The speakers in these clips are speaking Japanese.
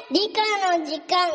理科の時間。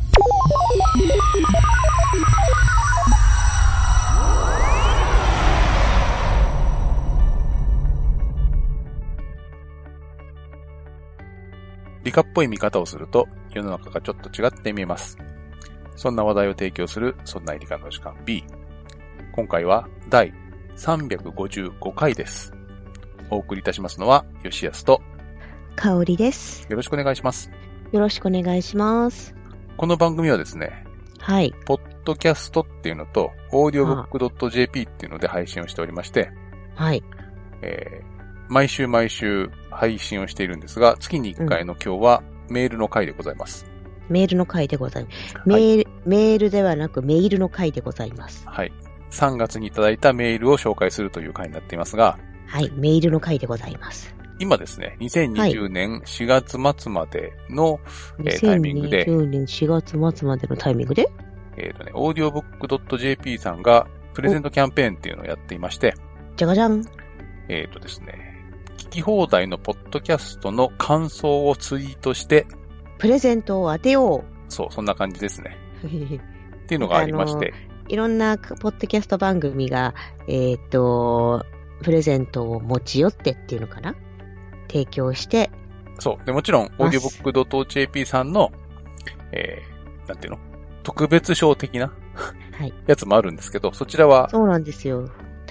理科っぽい見方をすると世の中がちょっと違って見えます。そんな話題を提供するそんな理科の時間 B。今回は第355回です。お送りいたしますのは吉安と香織です。 よろしくお願いします。 よろしくお願いします。 この番組はですね、 はい。 ポッドキャストっていうのと audiobook.jp っていうので配信をしておりまして、 はい。 毎週配信をしているんですが、月に1回の今日はメールの回でございます。 メールの回でございます。メールではなくメールの回でございます。 はい。3月にいただいたメールを紹介するという回になっていますが、 はい。メールの回でございます。 今ですね、2020年4月末までの、タイミングで、 2020年4月末までのタイミングで audiobook.jp さんがプレゼントキャンペーンっていうのをやっていまして、 じゃがじゃん。 ですね、聞き放題のポッドキャストの感想をツイートして、 プレゼントを当てよう。 そう、そんな感じですね。っていうのがありまして。 いろんなポッドキャスト番組が、プレゼントを持ち寄ってっていうのかな？提供して。 そう。で、もちろん、audiobook.jp さんの、なんていうの？特別賞的なはい。 やつもあるんですけど、そちらは。 そうなんですよ。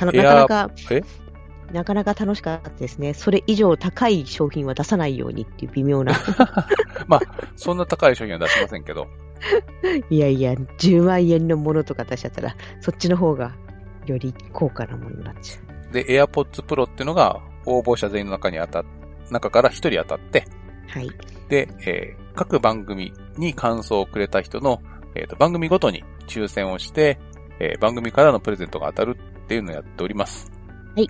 なかなか楽しかったですね。それ以上高い商品は出さないようにっていう微妙な。 まあ、そんな高い商品は出しませんけど。 いやいや、10万円のものとか出しちゃったら、そっちの方がより高価なものになっちゃう。で、AirPods Pro っていうのが応募者全員の中から1人当たって、 はい。 で、各番組に感想をくれた人の、番組ごとに抽選をして、番組からのプレゼントが当たるっていうのをやっております。 はい。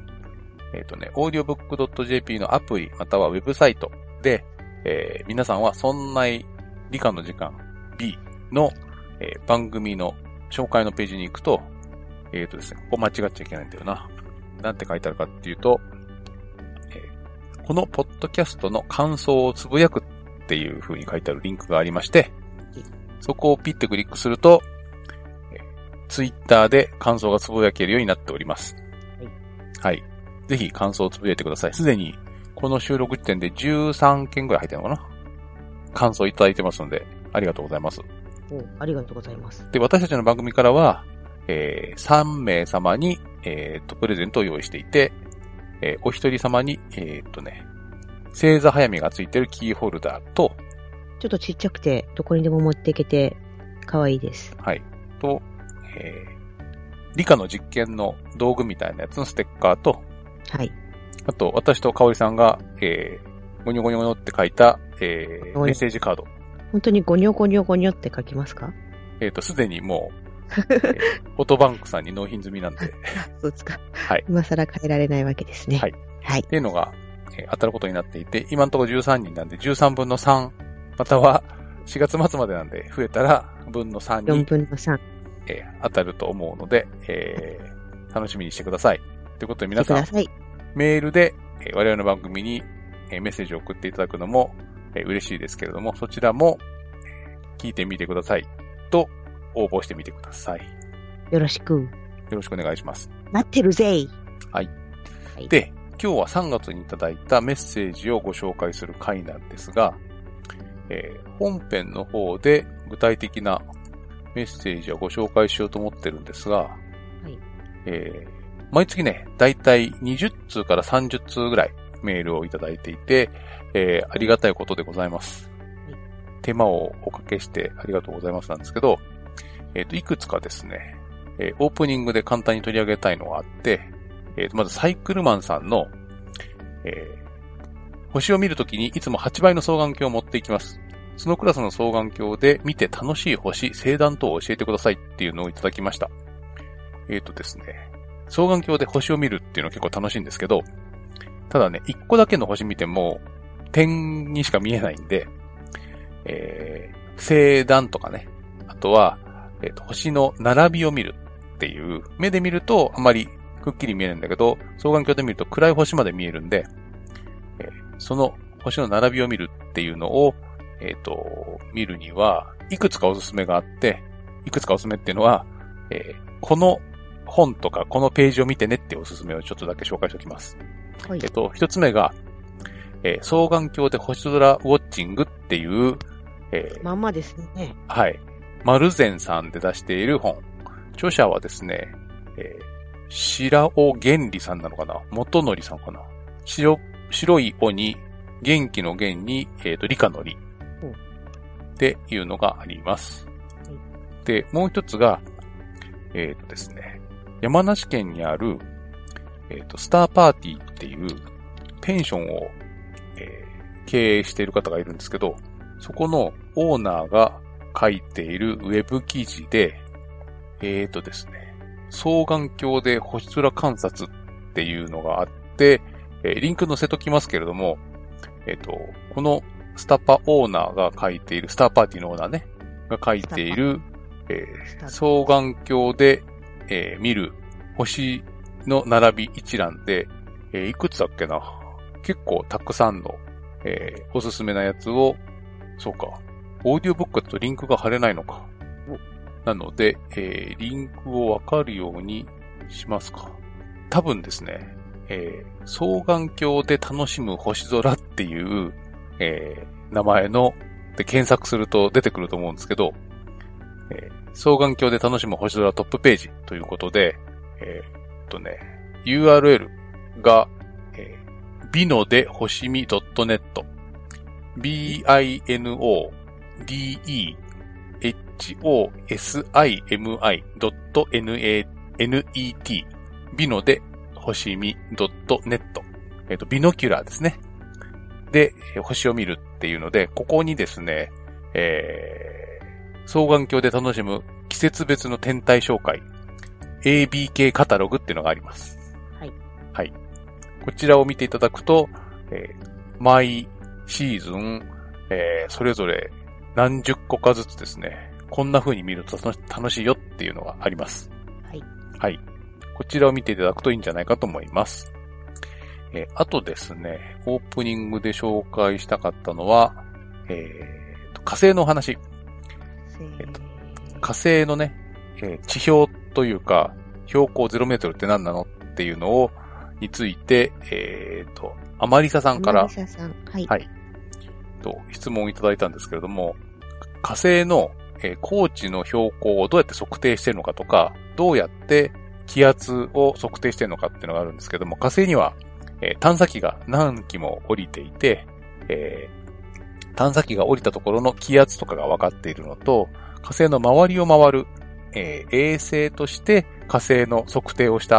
audiobook.jp のアプリまたはウェブサイトで、皆さんはそんな理科の時間 B の、番組の紹介のページに行くと、ですね、ここ間違っちゃいけないんだよな。なんて書いてあるかっていうと、このポッドキャストの感想をつぶやくっていう風に書いてあるリンクがありまして、そこをピッてクリックすると、ツイッターで感想がつぶやけるようになっております。はい。はい。ぜひ感想をつぶやいてください。すでにこの収録時点で13件ぐらい入ってるのかな？感想いただいてますので、ありがとうございます。 ありがとうございます。 で、私たちの番組からは、3名様に、プレゼントを用意していて、お一人様に、星座早見がついてるキーホルダーと、 ちょっとちっちゃくて、どこにでも持っていけて、可愛いです。 はい。と、理科の実験の道具みたいなやつのステッカーと、 はい。 あと、私と香織さんが、ゴニョゴニョゴニョって書いた、メッセージカード。 本当にゴニョゴニョゴニョって書きますか？ すでにもう、フォトバンクさんに納品済みなんで。 そうですか。 はい。 今更変えられないわけですね。 はい。 はい。 っていうのが、当たることになっていて、今のところ13人なんで13分の3、または4月末までなんで増えたら分の3に。 4分の3。 当たると思うので、楽しみにしてください。ということで皆さん、メールで、我々の番組に、メッセージを送っていただくのも、嬉しいですけれども、そちらも、聞いてみてくださいと応募してみてください。 よろしく。よろしくお願いします。 待ってるぜい。 はい。はい、で、今日は3月にいただいたメッセージをご紹介する回なんですが、本編の方で具体的なメッセージをご紹介しようと思ってるんですが、はい。毎月ね、だいたい20通から30通ぐらいメールをいただいていて、ありがたいことでございます。はい、手間をおかけしてありがとうございますなんですけど、いくつかですね、オープニングで簡単に取り上げたいのがあって、まずサイクルマンさんの、星を見るときにいつも8倍の双眼鏡を持っていきます。そのクラスの双眼鏡で見て楽しい星、星団等を教えてくださいっていうのをいただきました。ですね、双眼鏡で星を見るっていうのは結構楽しいんですけど、ただね、1個だけの星見ても点にしか見えないんで、星団とかね、あとは、星の並びを見るっていう、目で見るとあまりくっきり見えるんだけど、双眼鏡で見ると暗い星まで見えるんで、その星の並びを見るっていうのを、 見るには、いくつかおすすめがあって、いくつかおすすめっていうのは、この本とかこのページを見てねっておすすめをちょっとだけ紹介しておきます。 はい。 一つ目が、双眼鏡で星空ウォッチングっていう、 まんまですね。 はい。丸善さんで出している本。著者はですね、白尾源理さんなのかな、元則さんかな。白い尾に、元気の元に、理科の理。っていうのがあります。で、もう一つが、ですね、山梨県にある、スターパーティーっていうペンションを、経営している方がいるんですけど、そこのオーナーが書いているウェブ記事で、ですね、双眼鏡で星空観察っていうのがあって、リンク載せときますけれども、このスタパオーナーが書いている、スターパーティーのオーナーね、が書いている、双眼鏡で、見る星の並び一覧で、いくつだっけな、結構たくさんの、おすすめなやつを、そうか、オーディオブックだとリンクが貼れないのか。なので、リンクをわかるようにしますか。多分ですね、双眼鏡で楽しむ星空っていう、名前の、で検索すると出てくると思うんですけど、双眼鏡で楽しむ星空トップページということで、URL が、ビノで星見 .net binodehoshimi.net ビノで星見 .net ビノキュラーですね。で、星を見るっていうので、ここにですね、双眼鏡で楽しむ季節別の天体紹介 ABK カタログっていうのがあります。 はい。 はい。こちらを見ていただくと、毎シーズン、それぞれ何十個かずつですね、こんな風に見ると楽しいよっていうのがあります。 はい。 はい。こちらを見ていただくといいんじゃないかと思います。あとですね、オープニングで紹介したかったのは、火星の話。火星のね、地表というか、標高0メートルって何なのっていうのについて、アマリサさんから、 はい。 はい。質問をいただいたんですけれども、火星の、高地の標高をどうやって測定しているのかとか、どうやって気圧を測定しているのかっていうのがあるんですけども、火星には、探査機が何機も降りていて、探査機が降りたところの気圧とかが分かっているのと、火星の周りを回る、衛星として火星の測定をした、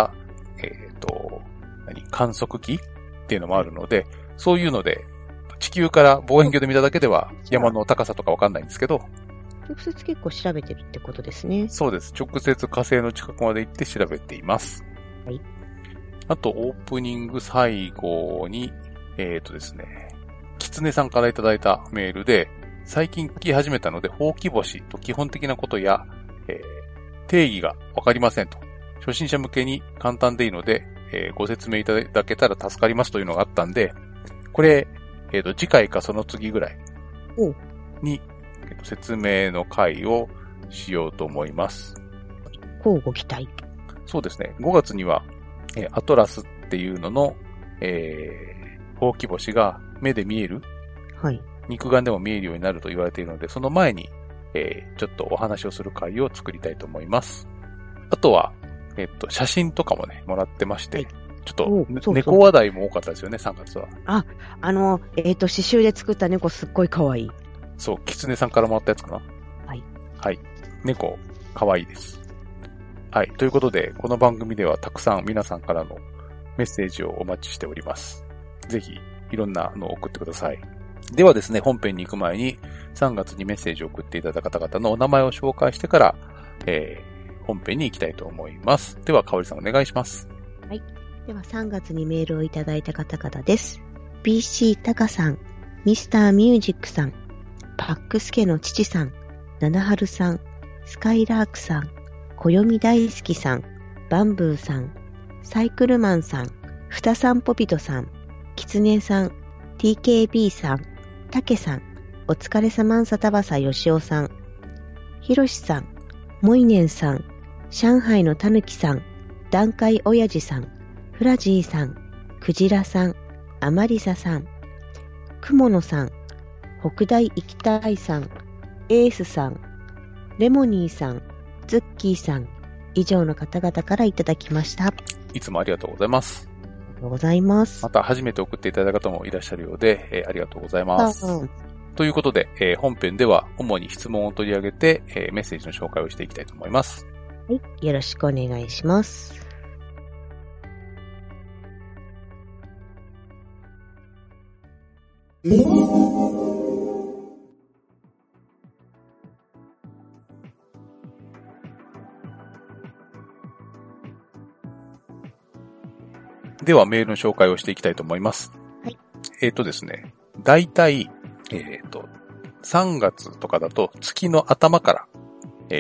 観測機っていうのもあるので、そういうので、地球から望遠鏡で見ただけでは山の高さとか分かんないんですけど、 直接結構調べてるってことですね。 そうです。直接火星の近くまで行って調べています。 はい。 あと、オープニング最後に、ですね、キツネさんからいただいたメールで、最近聞き始めたので、ほうき星と基本的なことや、定義がわかりませんと。初心者向けに簡単でいいので、ご説明いただけたら助かりますというのがあったんで、これ、次回かその次ぐらいに、説明の回をしようと思います。 乞うご期待。 そうですね。5月には、アトラスっていうのの、ほうき星が目で見える、 はい。 肉眼でも見えるようになると言われているので、その前に、ちょっとお話をする回を作りたいと思います。あとは、写真とかもね、もらってまして、はい、ちょっと、猫話題も多かったですよね、3月は。 刺繍で作った猫すっごい可愛い。 そう、キツネさんからもらったやつかな。 はい。 はい。猫、可愛いです。はい。ということで、この番組ではたくさん皆さんからのメッセージをお待ちしております。ぜひ、いろんなのを送ってください。ではですね、本編に行く前に、3月にメッセージを送っていただいた方々のお名前を紹介してから、本編に行きたいと思います。では、かおりさんお願いします。 はい。では、3月にメールをいただいた方々です。BC タカさん、ミスターミュージックさん、パックスケの父さん、七春さん、スカイラークさん、暦大好きさん、バンブーさん、サイクルマンさん、ふたさんぽぴとさん、キツネさん、TKB さん、タケさん、 お疲れ様んさたばさよしおさん、ひろしさん、もいねんさん、上海のたぬきさん、団塊おやじさん、フラジーさん、クジラさん、アマリサさん、くものさん、北大行きたいさん、エースさん、レモニーさん、ズッキーさん、以上の方々からいただきました。 いつもありがとうございます。 ありがとうございます。 また初めて送っていただいた方もいらっしゃるようで、ありがとうございます。ということで、本編では主に質問を取り上げて、メッセージの紹介をしていきたいと思います。 はい、よろしくお願いします。 ではメールの紹介をしていきたいと思います。 はい。 ですね、だいたい、3月とかだと月の頭から、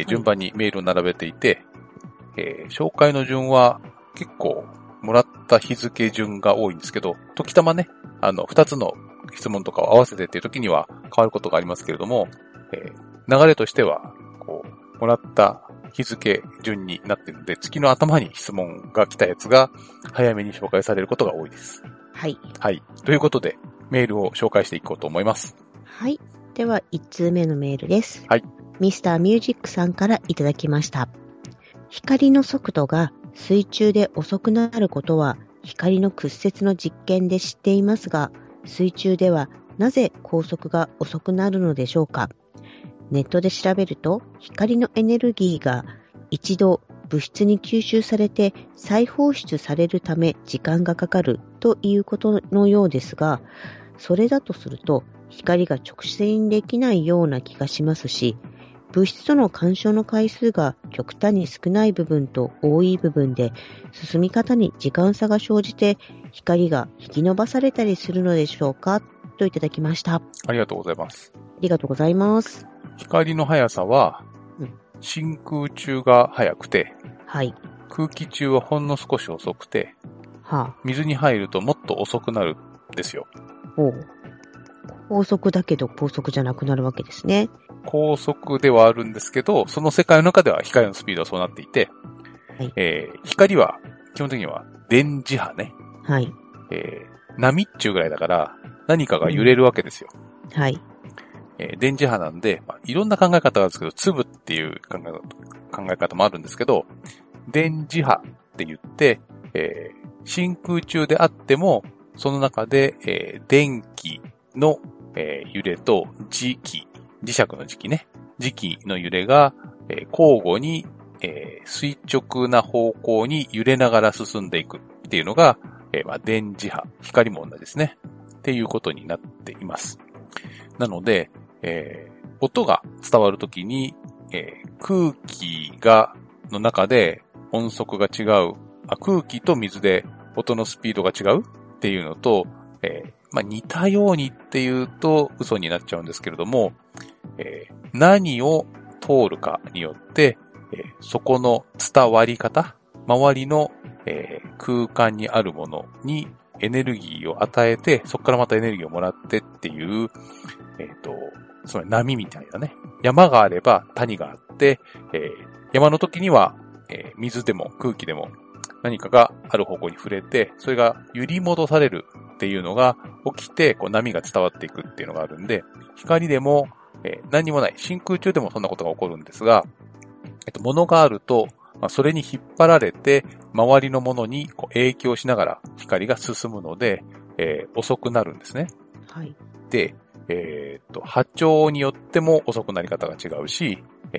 順番にメールを並べていて、紹介の順は結構もらった日付順が多いんですけど、時たまね、2つの質問とかを合わせてっていう時には変わることがありますけれども、流れとしては、もらった日付順になっているので、月の頭に質問が来たやつが早めに紹介されることが多いです。 はい。 はい。ということで、メールを紹介していこうと思います。 はい。では、1通目のメールです。 はい。 ミスターミュージックさんからいただきました。光の速度が水中で遅くなることは、光の屈折の実験で知っていますが、水中ではなぜ光速が遅くなるのでしょうか。ネットで調べると、光のエネルギーが一度物質に吸収されて再放出されるため時間がかかるということのようですが、それだとすると光が直線できないような気がしますし、物質との干渉の回数が極端に少ない部分と多い部分で進み方に時間差が生じて光が引き伸ばされたりするのでしょうかといただきました。 ありがとうございます。 ありがとうございます。 光の速さは、真空中が速くて、 はい、 空気中はほんの少し遅くて、水に入るともっと遅くなるんですよ。 高速だけど高速じゃなくなるわけですね。 高速ではあるんですけど、その世界の中では光のスピードはそうなっていて、はい、光は基本的には電磁波ね。 はい。 波っちゅうぐらいだから何かが揺れるわけですよ。 はい。 電磁波なんで、いろんな考え方があるんですけど、粒っていう考え方もあるんですけど、電磁波って言って、真空中であっても、その中で、電気の、揺れと磁石の磁気ね。磁気の揺れが、交互に、垂直な方向に揺れながら進んでいくっていうのが、電磁波、光も同じですね。っていうことになっています。なので、音が伝わるときに、空気の中で音速が違う、空気と水で音のスピードが違うっていうのと、似たようにっていうと嘘になっちゃうんですけれども、何を通るかによって、そこの伝わり方、周りの、空間にあるものにエネルギーを与えて、そこからまたエネルギーをもらってっていう、つまり波みたいなね。山があれば谷があって、山の時には、水でも空気でも何かがある方向に触れて、それが揺り戻されるっていうのが起きて、波が伝わっていくっていうのがあるんで、光でも、何もない、真空中でもそんなことが起こるんですが、物があると、それに引っ張られて、周りのものに影響しながら光が進むので、遅くなるんですね。 はい。 で、波長によっても遅くなり方が違うし、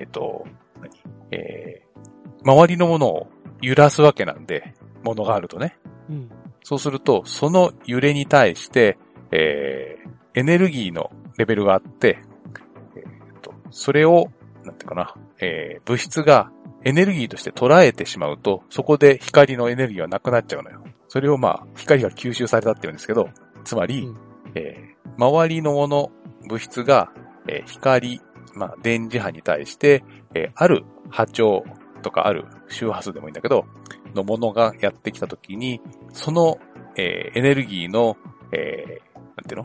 周りのものを揺らすわけなんで、物があるとね。そうすると、その揺れに対して、エネルギーのレベルがあって、それを、なんていうかな、物質がエネルギーとして捉えてしまうと、そこで光のエネルギーはなくなっちゃうのよ。それを光が吸収されたって言うんですけど、つまり、周りのもの、物質が、光、電磁波に対して、ある波長とかある周波数でもいいんだけど、のものがやってきたときに、その、エネルギーの、なんていうの？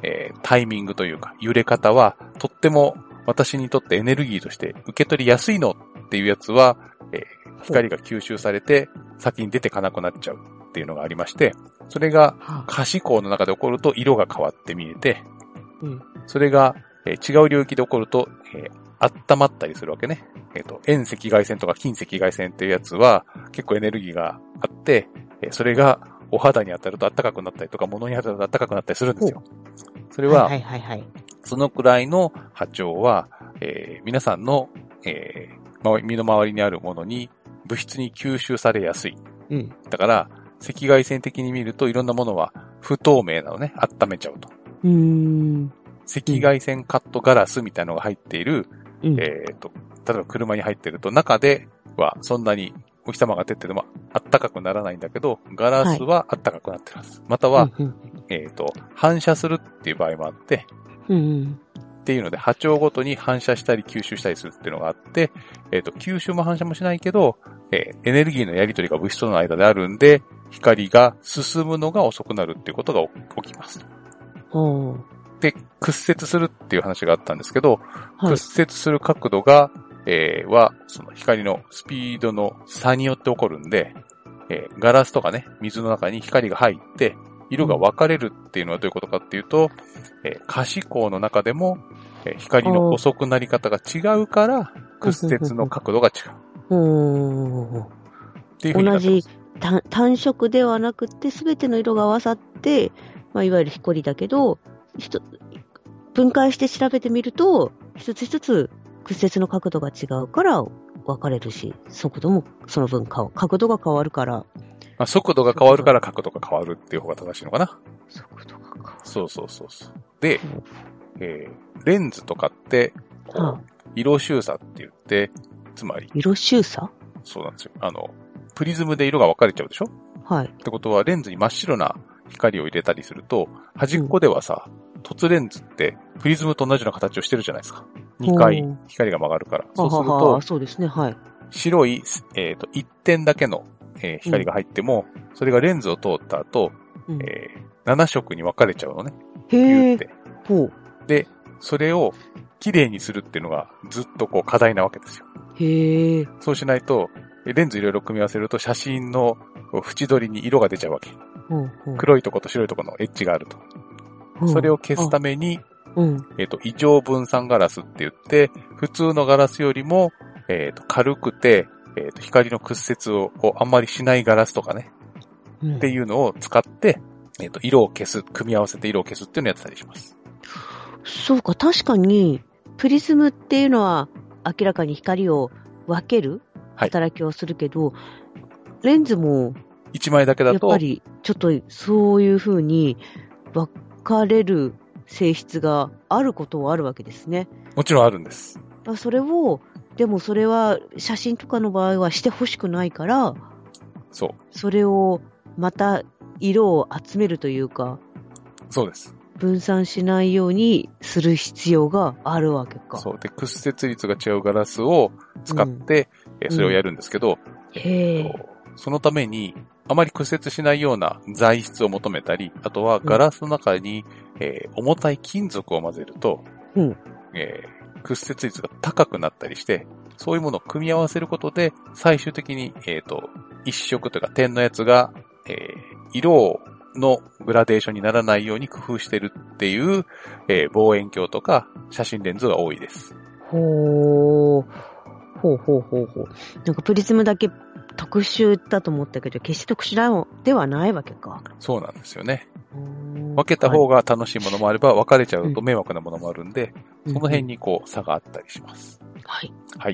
タイミングというか、揺れ方は、とっても私にとってエネルギーとして受け取りやすいのっていうやつは、光が吸収されて先に出てかなくなっちゃうっていうのがありまして、それが可視光の中で起こると色が変わって見えて、それが、違う領域で起こると、温まったりするわけね。遠赤外線とか近赤外線っていうやつは結構エネルギーがあって、それがお肌に当たると暖かくなったりとか物に当たると暖かくなったりするんですよ。それは、そのくらいの波長は、皆さんの、身の回りにあるものに物質に吸収されやすい。だから、赤外線的に見るといろんなものは不透明なのね。温めちゃうと。赤外線カットガラスみたいなのが入っている、例えば車に入ってると中ではそんなにお日様が出てても暖かくならないんだけど、ガラスは暖かくなってます。または、反射するっていう場合もあって、っていうので波長ごとに反射したり吸収したりするっていうのがあって、吸収も反射もしないけど、エネルギーのやり取りが物質との間であるんで、光が進むのが遅くなるっていうことが起きます。で、屈折するっていう話があったんですけど、屈折する角度が、その光のスピードの差によって起こるんで、ガラスとかね、水の中に光が入って、色が分かれるっていうのはどういうことかっていうと、可視光の中でも、光の遅くなり方が違うから、屈折の角度が違う。っていうふうになってます。 同じ単色ではなくて、すべての色が合わさって、いわゆる光だけど、分解して調べてみると、一つ一つ屈折の角度が違うから分かれるし、速度もその分角度が変わるから。 速度が変わるから角度が変わるっていう方が正しいのかな。 速度が変わる。 そう。で、レンズとかって、色収差って言って、つまり。 色収差？ そうなんですよ。プリズムで色が分かれちゃうでしょ？ってことは、レンズに真っ白な光を入れたりすると、端っこではさ、凸レンズってプリズムと同じような形をしてるじゃないですか。2回光が曲がるから。そうすると、 そうですね、 白い、1点だけの、光が入っても、それがレンズを通った後、7色に分かれちゃうのね。 へー。 で、それを綺麗にするっていうのがずっと課題なわけですよ。 へー。 そうしないと、レンズいろいろ組み合わせると写真の縁取りに色が出ちゃうわけ。黒いとこと白いとこのエッジがあると。それを消すために、異常分散ガラスって言って、普通のガラスよりも、軽くて、光の屈折をあんまりしないガラスとかね、っていうのを使って、色を消す、組み合わせて色を消すっていうのをやってたりします。 そうか、確かに、プリズムっていうのは明らかに光を分ける働きをするけど、レンズも、 一枚だけだと、 やっぱり、ちょっとそういう風に分かれる性質があることはあるわけですね。 もちろんあるんです。 でもそれは写真とかの場合はしてほしくないから、それをまた色を集めるというか、 そうです。 分散しないようにする必要があるわけか。 そう。で、屈折率が違うガラスを使って、それをやるんですけど、そのために、あまり屈折しないような材質を求めたり、あとはガラスの中に、重たい金属を混ぜると、屈折率が高くなったりして、そういうものを組み合わせることで、最終的に、一色というか点のやつが、色のグラデーションにならないように工夫してるっていう、望遠鏡とか写真レンズが多いです。 ほう。なんかプリズムだけ特殊だと思ったけど、決して特殊ではないわけか。 そうなんですよね。分けた方が楽しいものもあれば、分かれちゃうと迷惑なものもあるんで、その辺に差があったりします。はい。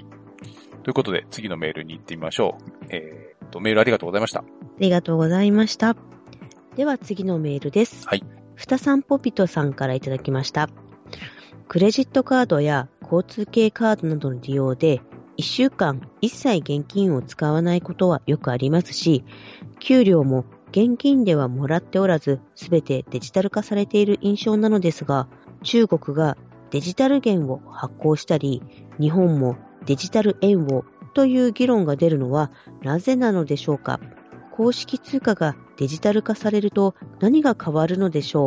ということで、次のメールに行ってみましょう。メールありがとうございました。 ありがとうございました。では次のメールです。ふたさんぽぴとさんからいただきました。クレジットカードや交通系カードなどの利用で、1週間一切現金を使わないことはよくありますし、給料も現金ではもらっておらず、すべてデジタル化されている印象なのですが、中国がデジタル元を発行したり、日本もデジタル円をという議論が出るのはなぜなのでしょうか。公式通貨がデジタル化されると何が変わるのでしょう。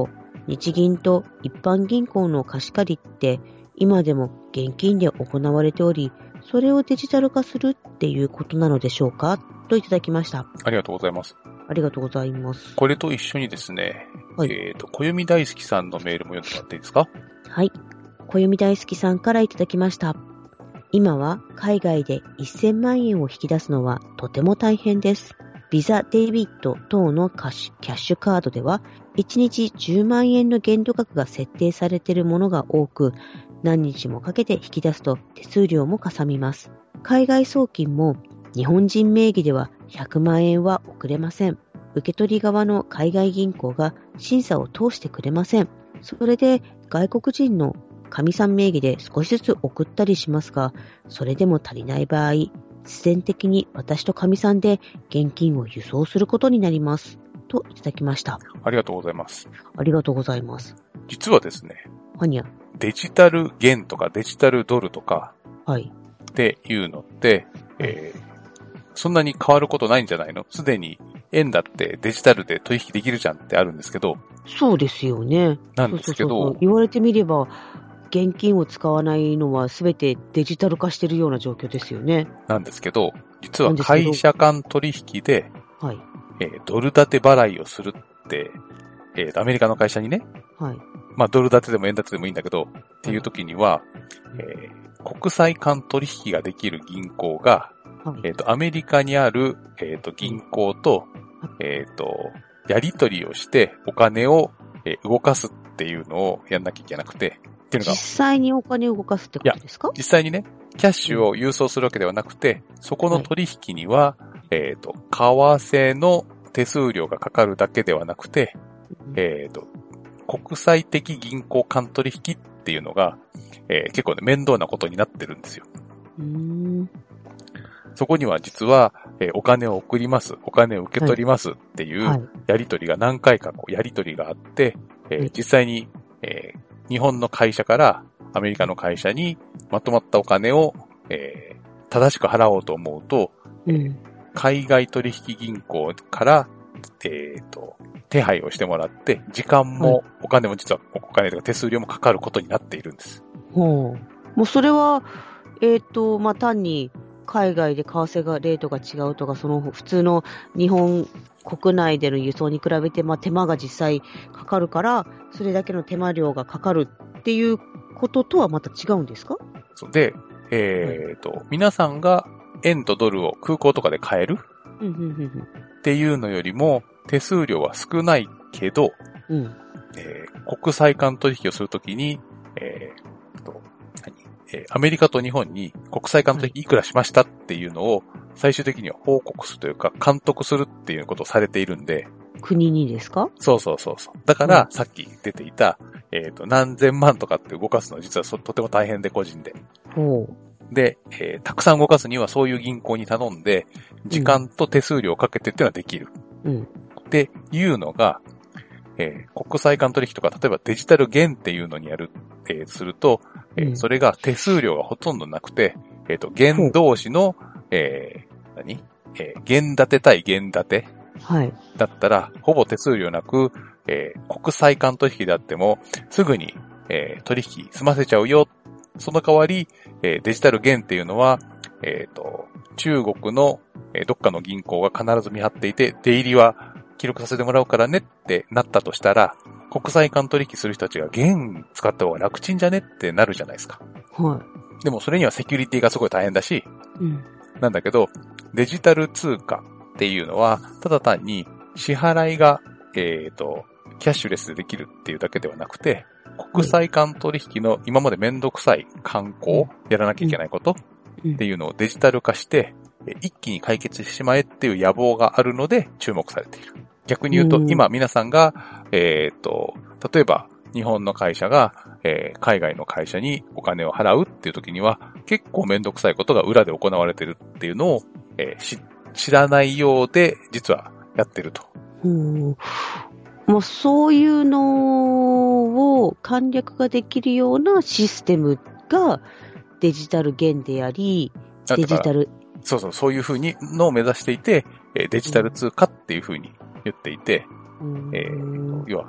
日銀と一般銀行の貸し借りって今でも現金で行われており、それをデジタル化するっていうことなのでしょうかといただきました。 ありがとうございます。 ありがとうございます。 これと一緒にですね、 はい、 小読大好きさんのメールも読んでもらっていいですか？ はい。小読大好きさんからいただきました。今は海外で1000万円を引き出すのはとても大変です。ビザ、デビット等のキャッシュカードでは1日10万円の限度額が設定されているものが多く、何日もかけて引き出すと手数料もかさみます。海外送金も日本人名義では100万円は送れません。受け取り側の海外銀行が審査を通してくれません。それで外国人の神さん名義で少しずつ送ったりしますが、それでも足りない場合、必然的に私と神さんで現金を輸送することになります。といただきました。 ありがとうございます。 ありがとうございます。 実はですね、 はにゃ。 デジタル元とかデジタルドルとか、 はい。 っていうのって、そんなに変わることないんじゃないの？すでに円だってデジタルで取引できるじゃんってあるんですけど。 そうですよね。 なんですけど。 そう言われてみれば、現金を使わないのは全てデジタル化しているような状況ですよね。 なんですけど、実は会社間取引で、 はい。 ドル建て払いをするって、アメリカの会社にね、 はい。 まあドル建てでも円建てでもいいんだけど、っていう時には、国際間取引ができる銀行が、はい、アメリカにある、銀行と、やり取りをしてお金を、動かすっていうのをやんなきゃいけなくて、っていうのが。 実際にお金を動かすってことですか？ 実際にね、キャッシュを郵送するわけではなくて、そこの取引には、為替の手数料がかかるだけではなくて、国際的銀行間取引っていうのが、結構ね、面倒なことになってるんですよ。そこには実は、お金を送ります、お金を受け取りますっていうやり取りが何回かこうやり取りがあって、実際に、日本の会社からアメリカの会社にまとまったお金を、正しく払おうと思うと、海外取引銀行から、手配をしてもらって、時間もお金も実はお金とか手数料もかかることになっているんです。 もうそれは、まあ、単に海外で為替がレートが違うとか、その普通の日本国内での輸送に比べて、まあ、手間が実際かかるから、それだけの手間料がかかるっていうこととはまた違うんですか？ そうで、皆さんが円とドルを空港とかで買えるっていうのよりも手数料は少ないけど、国際間取引をするときに、アメリカと日本に国際間取引いくらしましたっていうのを最終的には報告するというか監督するっていうことをされているんで。 国にですか？そう。 だから、さっき出ていた、何千万とかって動かすのは実はとても大変で個人で。で、たくさん動かすにはそういう銀行に頼んで、時間と手数料をかけてっていうのはできる。っていうのが、国際間取引とか、例えばデジタル元っていうのにやる、すると、それが手数料がほとんどなくて、元同士の、元建て対元建てだったら、ほぼ手数料なく、国際間取引であっても、すぐに、取引済ませちゃうよ。その代わり、デジタル元っていうのは、中国の、どっかの銀行が必ず見張っていて、出入りは記録させてもらうからねってなったとしたら、国際間取引する人たちが元使った方が楽ちんじゃねってなるじゃないですか。でもそれにはセキュリティがすごい大変だし、なんだけど、デジタル通貨っていうのは、ただ単に支払いが、キャッシュレスでできるっていうだけではなくて、国際間取引の今までめんどくさい慣行、やらなきゃいけないことっていうのをデジタル化して、一気に解決してしまえっていう野望があるので注目されている。逆に言うと、今皆さんが、例えば日本の会社が、海外の会社にお金を払うっていう時には、結構めんどくさいことが裏で行われているっていうのを、知らないようで、実はやってると。 もうそういうのを簡略化できるようなシステムがデジタル元であり、デジタル。 そういうふうにのを目指していて、デジタル通貨っていうふうに言っていて、要は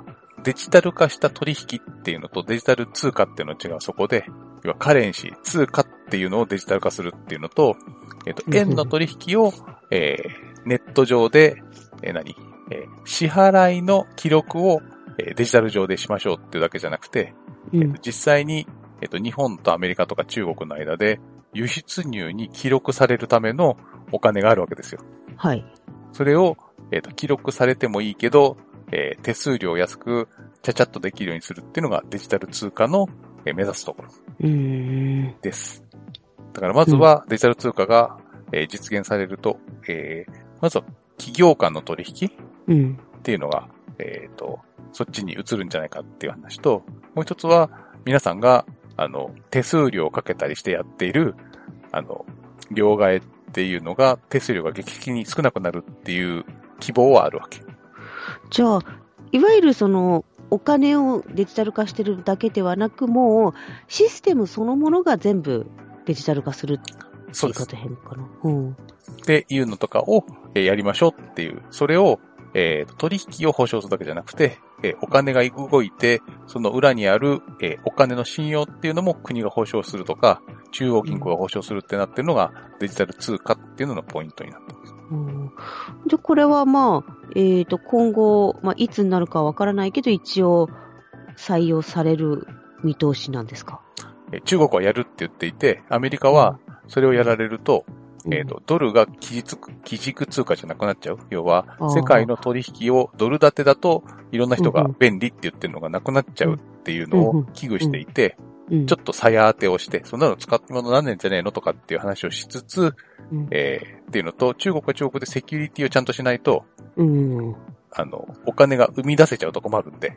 デジタル化した取引っていうのとデジタル通貨っていうのは違うそこで、要はカレンシー、通貨っていうのをデジタル化するっていうのと、円の取引を、ネット上で、支払いの記録をデジタル上でしましょうっていうだけじゃなくて、実際に、日本とアメリカとか中国の間で輸出入に記録されるためのお金があるわけですよ。 はい。 それを、記録されてもいいけど、手数料安くちゃちゃっとできるようにするっていうのがデジタル通貨の、目指すところです。だからまずはデジタル通貨が、実現されると、まずは企業間の取引っていうのが、そっちに移るんじゃないかっていう話と、もう一つは皆さんが手数料をかけたりしてやっている両替っていうのが手数料が劇的に少なくなるっていう希望はあるわけ。 じゃあ、いわゆるそのお金をデジタル化してるだけではなく、もうシステムそのものが全部デジタル化するって言い方変かな。 っていうのとかをやりましょうっていう、それを取引を保証するだけじゃなくて、お金が動いて、その裏にあるお金の信用っていうのも国が保証するとか、中央銀行が保証するってなってるのがデジタル通貨っていうののポイントになってます。 じゃあこれはまあ、今後、いつになるかわからないけど、一応採用される見通しなんですか？ 中国はやるって言っていて、アメリカはそれをやられると、ドルが基軸通貨じゃなくなっちゃう。要は、世界の取引をドル建てだと、いろんな人が便利って言ってるのがなくなっちゃうっていうのを危惧していて、ちょっと鞘当てをして、そんなの使ってもの何年じゃねえのとかっていう話をしつつ、っていうのと、中国は中国でセキュリティをちゃんとしないと、お金が生み出せちゃうと困るんで、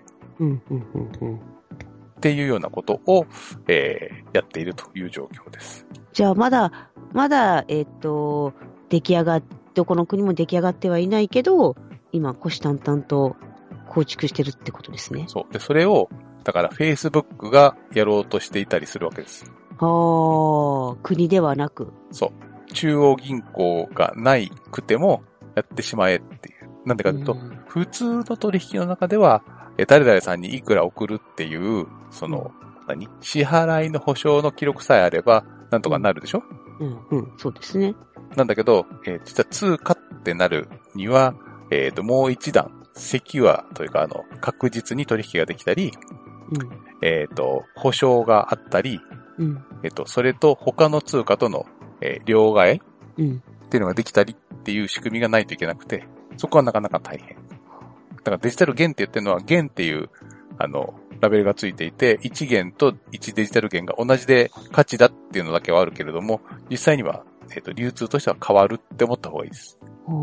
っていうようなことを、やっているという状況です。 じゃあまだ、出来上がっ、どこの国も出来上がってはいないけど、今、虎視眈々と構築してるってことですね。 そう。で、それを、だから Facebook がやろうとしていたりするわけです。 国ではなく。 そう。中央銀行がないくてもやってしまえっていう。なんでかというと、普通の取引の中では、誰々さんにいくら送るっていう、支払いの保証の記録さえあれば、なんとかなるでしょ？ そうですね。 なんだけど、実は通貨ってなるには、もう一段、セキュアというか、確実に取引ができたり、保証があったり、それと他の通貨との、両替っていうのができたりっていう仕組みがないといけなくて、そこはなかなか大変。だからデジタル元って言ってるのは、元っていう、ラベルがついていて、1元と1デジタル元が同じで価値だっていうのだけはあるけれども、実際には、流通としては変わるって思った方がいいです。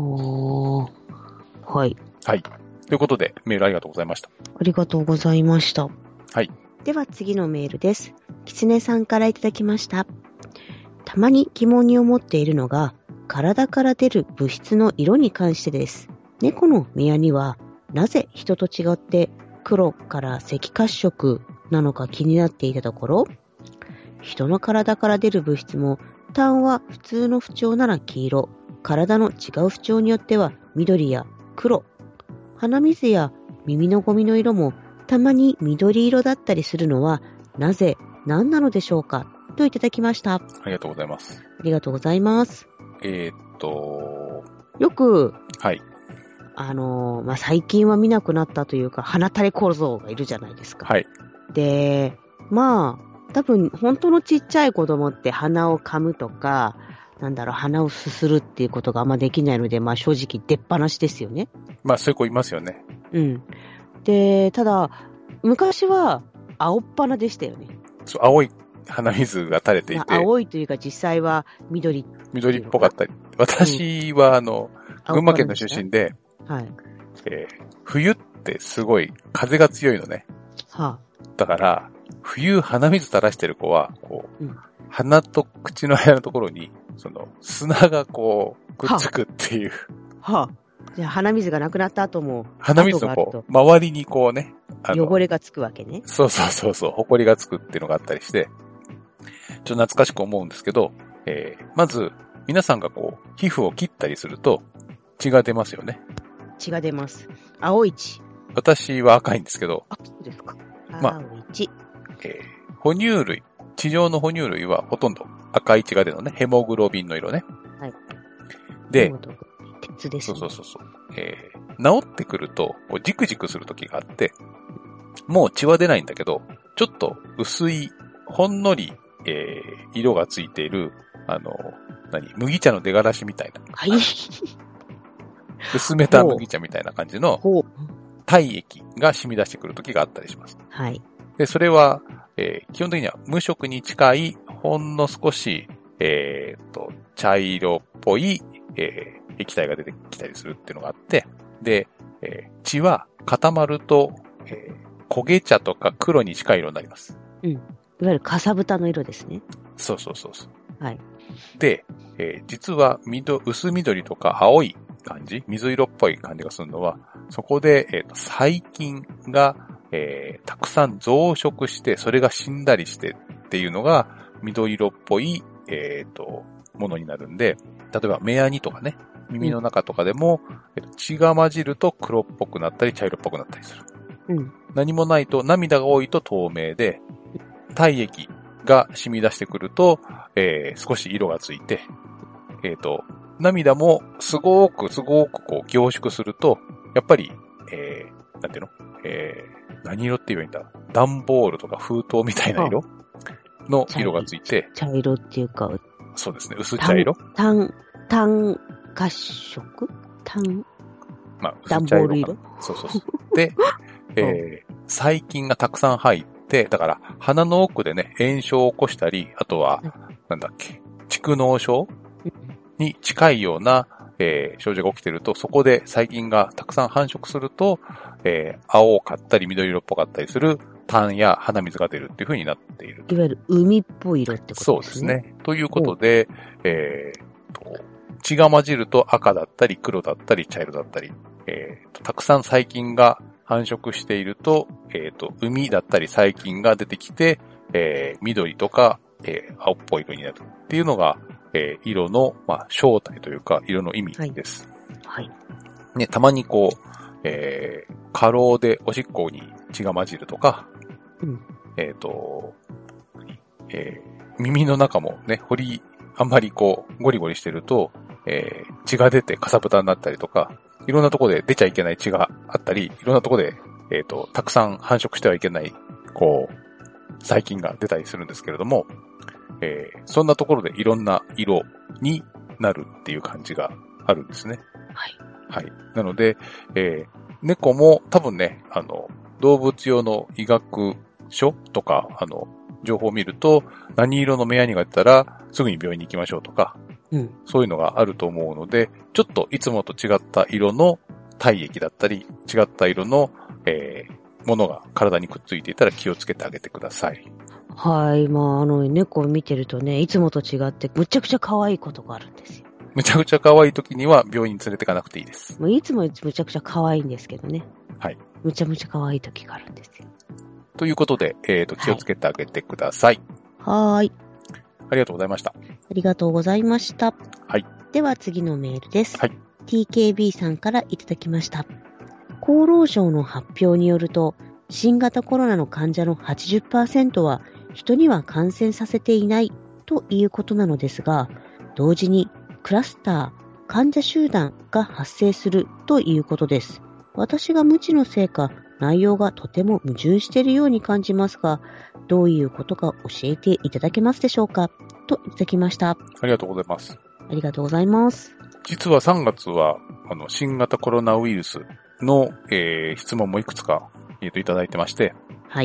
はい。 はい。ということで、メールありがとうございました。 ありがとうございました。 はい。 では次のメールです。きつねさんからいただきました。たまに疑問に思っているのが、体から出る物質の色に関してです。猫の目やには、なぜ人と違って黒から赤褐色なのか気になっていたところ、人の体から出る物質も、単は普通の不調なら黄色、体の違う不調によっては緑や黒、鼻水や耳のゴミの色もたまに緑色だったりするのは、なぜ、何なのでしょうかといただきました。ありがとうございます。 ありがとうございます。よく、 はい。 最近は見なくなったというか、鼻垂れ小僧がいるじゃないですか。 はい。 で、多分、本当のちっちゃい子供って鼻を噛むとか、鼻をすするっていうことがあんまできないので、正直出っ放しですよね。 そういう子いますよね。 で、ただ、昔は青っ鼻でしたよね。 そう、青い鼻水が垂れていて。 青いというか実際は緑っぽかったり。私は群馬県の出身で、 はい。 冬ってすごい風が強いのね。だから、冬鼻水垂らしてる子は、鼻と口の間のところに、砂がくっつくっていう。 じゃあ鼻水がなくなった後も、 鼻水の周りに汚れがつくわけね。 そう、埃がつくっていうのがあったりして、ちょっと懐かしく思うんですけど、まず、皆さんが皮膚を切ったりすると、血が出ますよね。 血が出ます。青い血。 私は赤いんですけど、 あ、そうですか。 まあ青1。 哺乳類、地上の哺乳類はほとんど赤い血が出るのね、ヘモグロビンの色ね。 はい。 で、 鉄ですね。 そう。治ってくると、こうジクジクする時があって、もう血は出ないんだけど、ちょっと薄い、ほんのり、色がついている、麦茶の出がらしみたいな。 はい。 薄めた麦茶みたいな感じの体液が染み出してくる時があったりします。 はい。 で、それは、基本的には無色に近い、ほんの少し、茶色っぽい、液体が出てきたりするっていうのがあって、で、血は固まると、焦げ茶とか黒に近い色になります。 うん。いわゆるかさぶたの色ですね。 そう。 はい。 で、実は薄緑とか青い感じ、水色っぽい感じがするのは、そこで、細菌が、たくさん増殖して、それが死んだりしてっていうのが緑色っぽい、ものになるんで、例えば目やにとかね、耳の中とかでも、血が混じると黒っぽくなったり茶色っぽくなったりする。 うん。 何もないと、涙が多いと透明で、体液が染み出してくると、少し色がついて、涙もすごくこう凝縮すると、やっぱり、なんていうの何色って言えばいいんだ段ボールとか封筒みたいな色の色がついて。 茶色っていうか。 そうですね、薄茶色。 単褐色まあ、 段ボール色。 そう。で、細菌がたくさん入って、だから鼻の奥でね、炎症を起こしたり、あとは、蓄膿症に近いような、症状が起きていると、そこで細菌がたくさん繁殖すると、青かったり緑色っぽかったりする痰や鼻水が出るっていう風になっている。 いわゆる海っぽい色ってことですね。 そうですね。ということで、血が混じると赤だったり黒だったり茶色だったり、たくさん細菌が繁殖していると、海だったり細菌が出てきて、緑とか、青っぽい色になるっていうのが、色の、正体というか、色の意味です。 はい。 ね、たまにこう、過労でおしっこに血が混じるとか、 うん、 耳の中もね、あんまりこう、ゴリゴリしてると、血が出てかさぶたになったりとか、いろんなところで出ちゃいけない血があったり、いろんなところで、たくさん繁殖してはいけない、こう、細菌が出たりするんですけれども、そんなところでいろんな色になるっていう感じがあるんですね。はい。なので、猫も多分ね、動物用の医学書とか、情報を見ると、何色の目やにが出たら、すぐに病院に行きましょうとか、そういうのがあると思うので、ちょっといつもと違った色の体液だったり、違った色の、ものが体にくっついていたら気をつけてあげてください。 はい。猫を見てるとね、いつもと違ってむちゃくちゃ可愛いことがあるんですよ。 むちゃくちゃ可愛い時には病院に連れてかなくていいです。 いつもむちゃくちゃ可愛いんですけどね。 はい。 むちゃむちゃ可愛い時があるんですよ。 ということで、気をつけてあげてください。 はい。 ありがとうございました。 ありがとうございました。 はい。 では次のメールです。 はい。 TKB さんからいただきました。厚労省の発表によると、新型コロナの患者の 80% は人には感染させていないということなのですが、同時にクラスター、患者集団が発生するということです。私が無知のせいか、内容がとても矛盾しているように感じますが、どういうことか教えていただけますでしょうかといただきました。 ありがとうございます。 ありがとうございます。 実は3月は、新型コロナウイルスの、質問もいくつか、いただいてまして。 はい。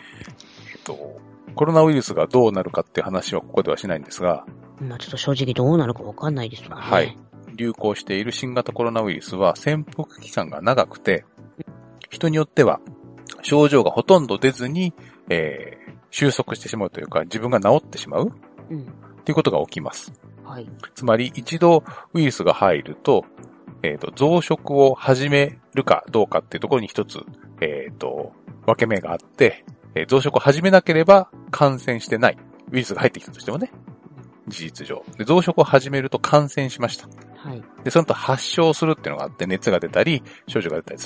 コロナウイルスがどうなるかっていう話はここではしないんですが。 ちょっと正直どうなるかわかんないですよね。 はい。流行している新型コロナウイルスは潜伏期間が長くて、人によっては症状がほとんど出ずに、収束してしまうというか、自分が治ってしまう、っていうことが起きます。 はい。 つまり一度ウイルスが入ると、増殖を始めるかどうかっていうところに一つ、分け目があって、増殖を始めなければ感染してない。ウイルスが入ってきたとしてもね。事実上。で、増殖を始めると感染しました。 はい。 で、その後発症するっていうのがあって、熱が出たり、症状が出たりする。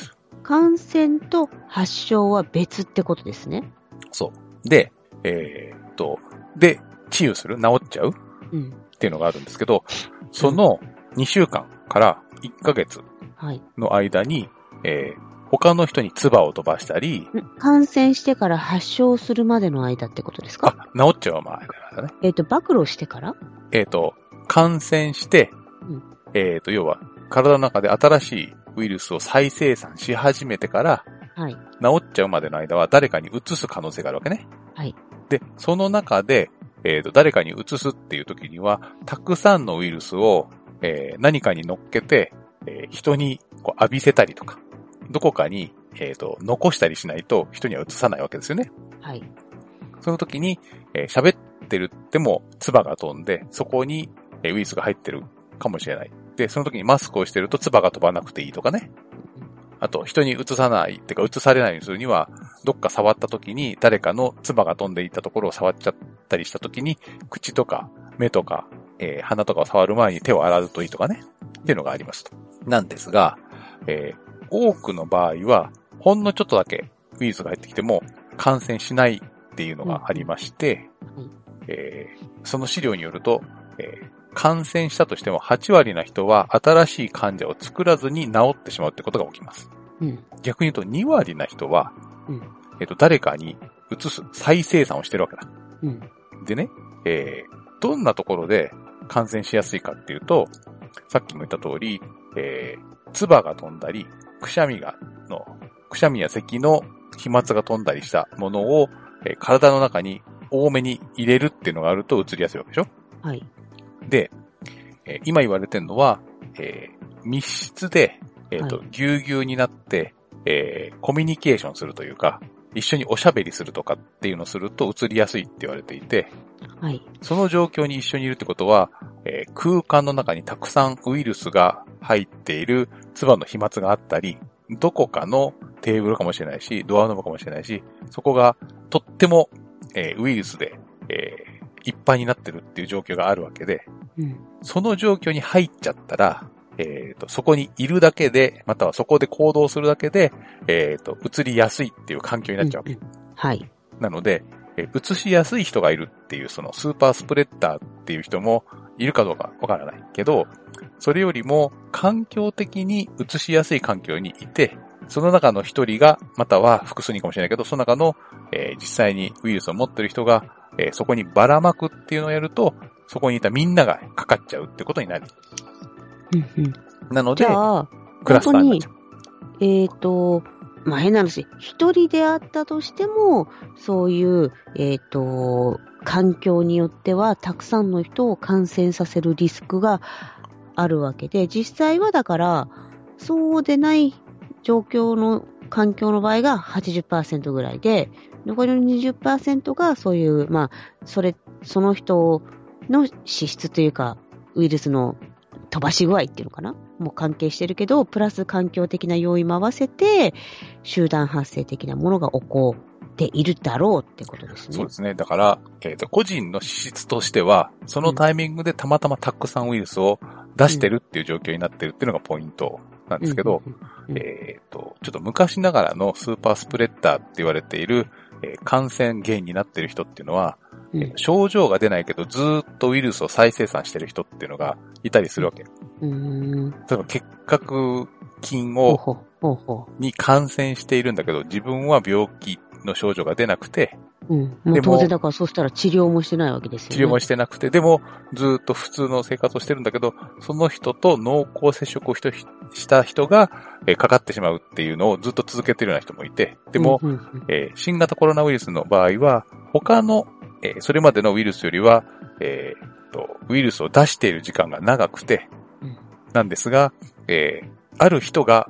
感染と発症は別ってことですね。 そう。で、で、治癒する、治っちゃううん。 っていうのがあるんですけど、その2週間から1ヶ月はい。 の間に、他の人に唾を飛ばしたり、 感染してから発症するまでの間ってことですか？ 治っちゃう前だね。 暴露してから？ 感染して、要は体の中で新しいウイルスを再生産し始めてから、 はい。 治っちゃうまでの間は誰かに移す可能性があるわけね。 はい。 で、その中で、誰かに移すっていう時には、たくさんのウイルスを、何かに乗っけて、人にこう浴びせたりとか、どこかに、残したりしないと人には移さないわけですよね。 はい。 その時に、喋ってるっても唾が飛んで、そこに、ウイルスが入ってるかもしれない。で、その時にマスクをしてると唾が飛ばなくていいとかね。あと、人に移さないってか、移されないようにするには、どっか触った時に誰かの唾が飛んでいったところを触っちゃったりした時に、口とか目とか、鼻とかを触る前に手を洗うといいとかね。っていうのがありますと。なんですが、多くの場合は、ほんのちょっとだけウイルスが入ってきても感染しないっていうのがありまして、その資料によると、感染したとしても8割の人は新しい患者を作らずに治ってしまうってことが起きます。逆に言うと2割な人は、誰かに移す再生産をしてるわけだ。でね、どんなところで感染しやすいかっていうと、さっきも言った通り、唾が飛んだり、くしゃみや咳の飛沫が飛んだりしたものを、体の中に多めに入れるっていうのがあると移りやすいわけでしょ？ はい。 で、今言われてるのは、密室で、ぎゅうぎゅうになって、コミュニケーションするというか、一緒におしゃべりするとかっていうのをすると移りやすいって言われていて、 はい。 その状況に一緒にいるってことは、空間の中にたくさんウイルスが入っている唾の飛沫があったり、どこかのテーブルかもしれないし、ドアノブかもしれないし、そこがとっても、ウイルスで、いっぱいになってるっていう状況があるわけで、その状況に入っちゃったら、そこにいるだけで、またはそこで行動するだけで、移りやすいっていう環境になっちゃうわけ。 はい。 なので、移しやすい人がいるっていう、そのスーパースプレッダーっていう人もいるかどうかわからないけど、それよりも環境的に移しやすい環境にいて、その中の一人が、または複数人かもしれないけど、その中の、実際にウイルスを持ってる人が、そこにばらまくっていうのをやると、そこにいたみんながかかっちゃうってことになる。なので、 じゃあ、 クラスターになっちゃう。 変な話、一人であったとしても、そういう、環境によっては、たくさんの人を感染させるリスクがあるわけで、実際はだから、そうでない状況の環境の場合が 80% ぐらいで、残りの 20% がそういう、その人の資質というか、ウイルスの飛ばし具合っていうのかなもう関係してるけど、プラス環境的な要因も合わせて、集団発生的なものが起こっているだろうってことですね。 そうですね。だから、個人の資質としては、そのタイミングでたまたまたくさんウイルスを出してるっていう状況になってるっていうのがポイントなんですけど、ちょっと昔ながらのスーパースプレッダーって言われている、感染原因になっている人っていうのは、症状が出ないけどずーっとウイルスを再生産している人っていうのがいたりするわけ。例えば結核菌に感染しているんだけど、自分は病気の症状が出なくて、 もう当然だからそうしたら治療もしてないわけですよね。 治療もしてなくて、でもずーっと普通の生活をしてるんだけど、その人と濃厚接触をした人がかかってしまうっていうのをずっと続けているような人もいて、でも、新型コロナウイルスの場合は、他のそれまでのウイルスよりは、ウイルスを出している時間が長くて、なんですが、ある人が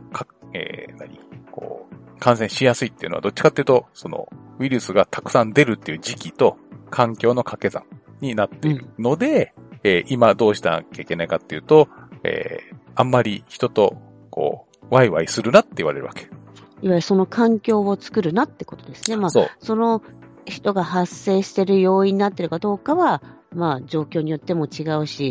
感染しやすいっていうのはどっちかっていうと、そのウイルスがたくさん出るっていう時期と環境の掛け算になっているので、今どうしなきゃいけないかっていうと、あんまり人とワイワイするなって言われるわけ。いわゆるその環境を作るなってことですね。その人が発生している要因になっているかどうかは、状況によっても違うし、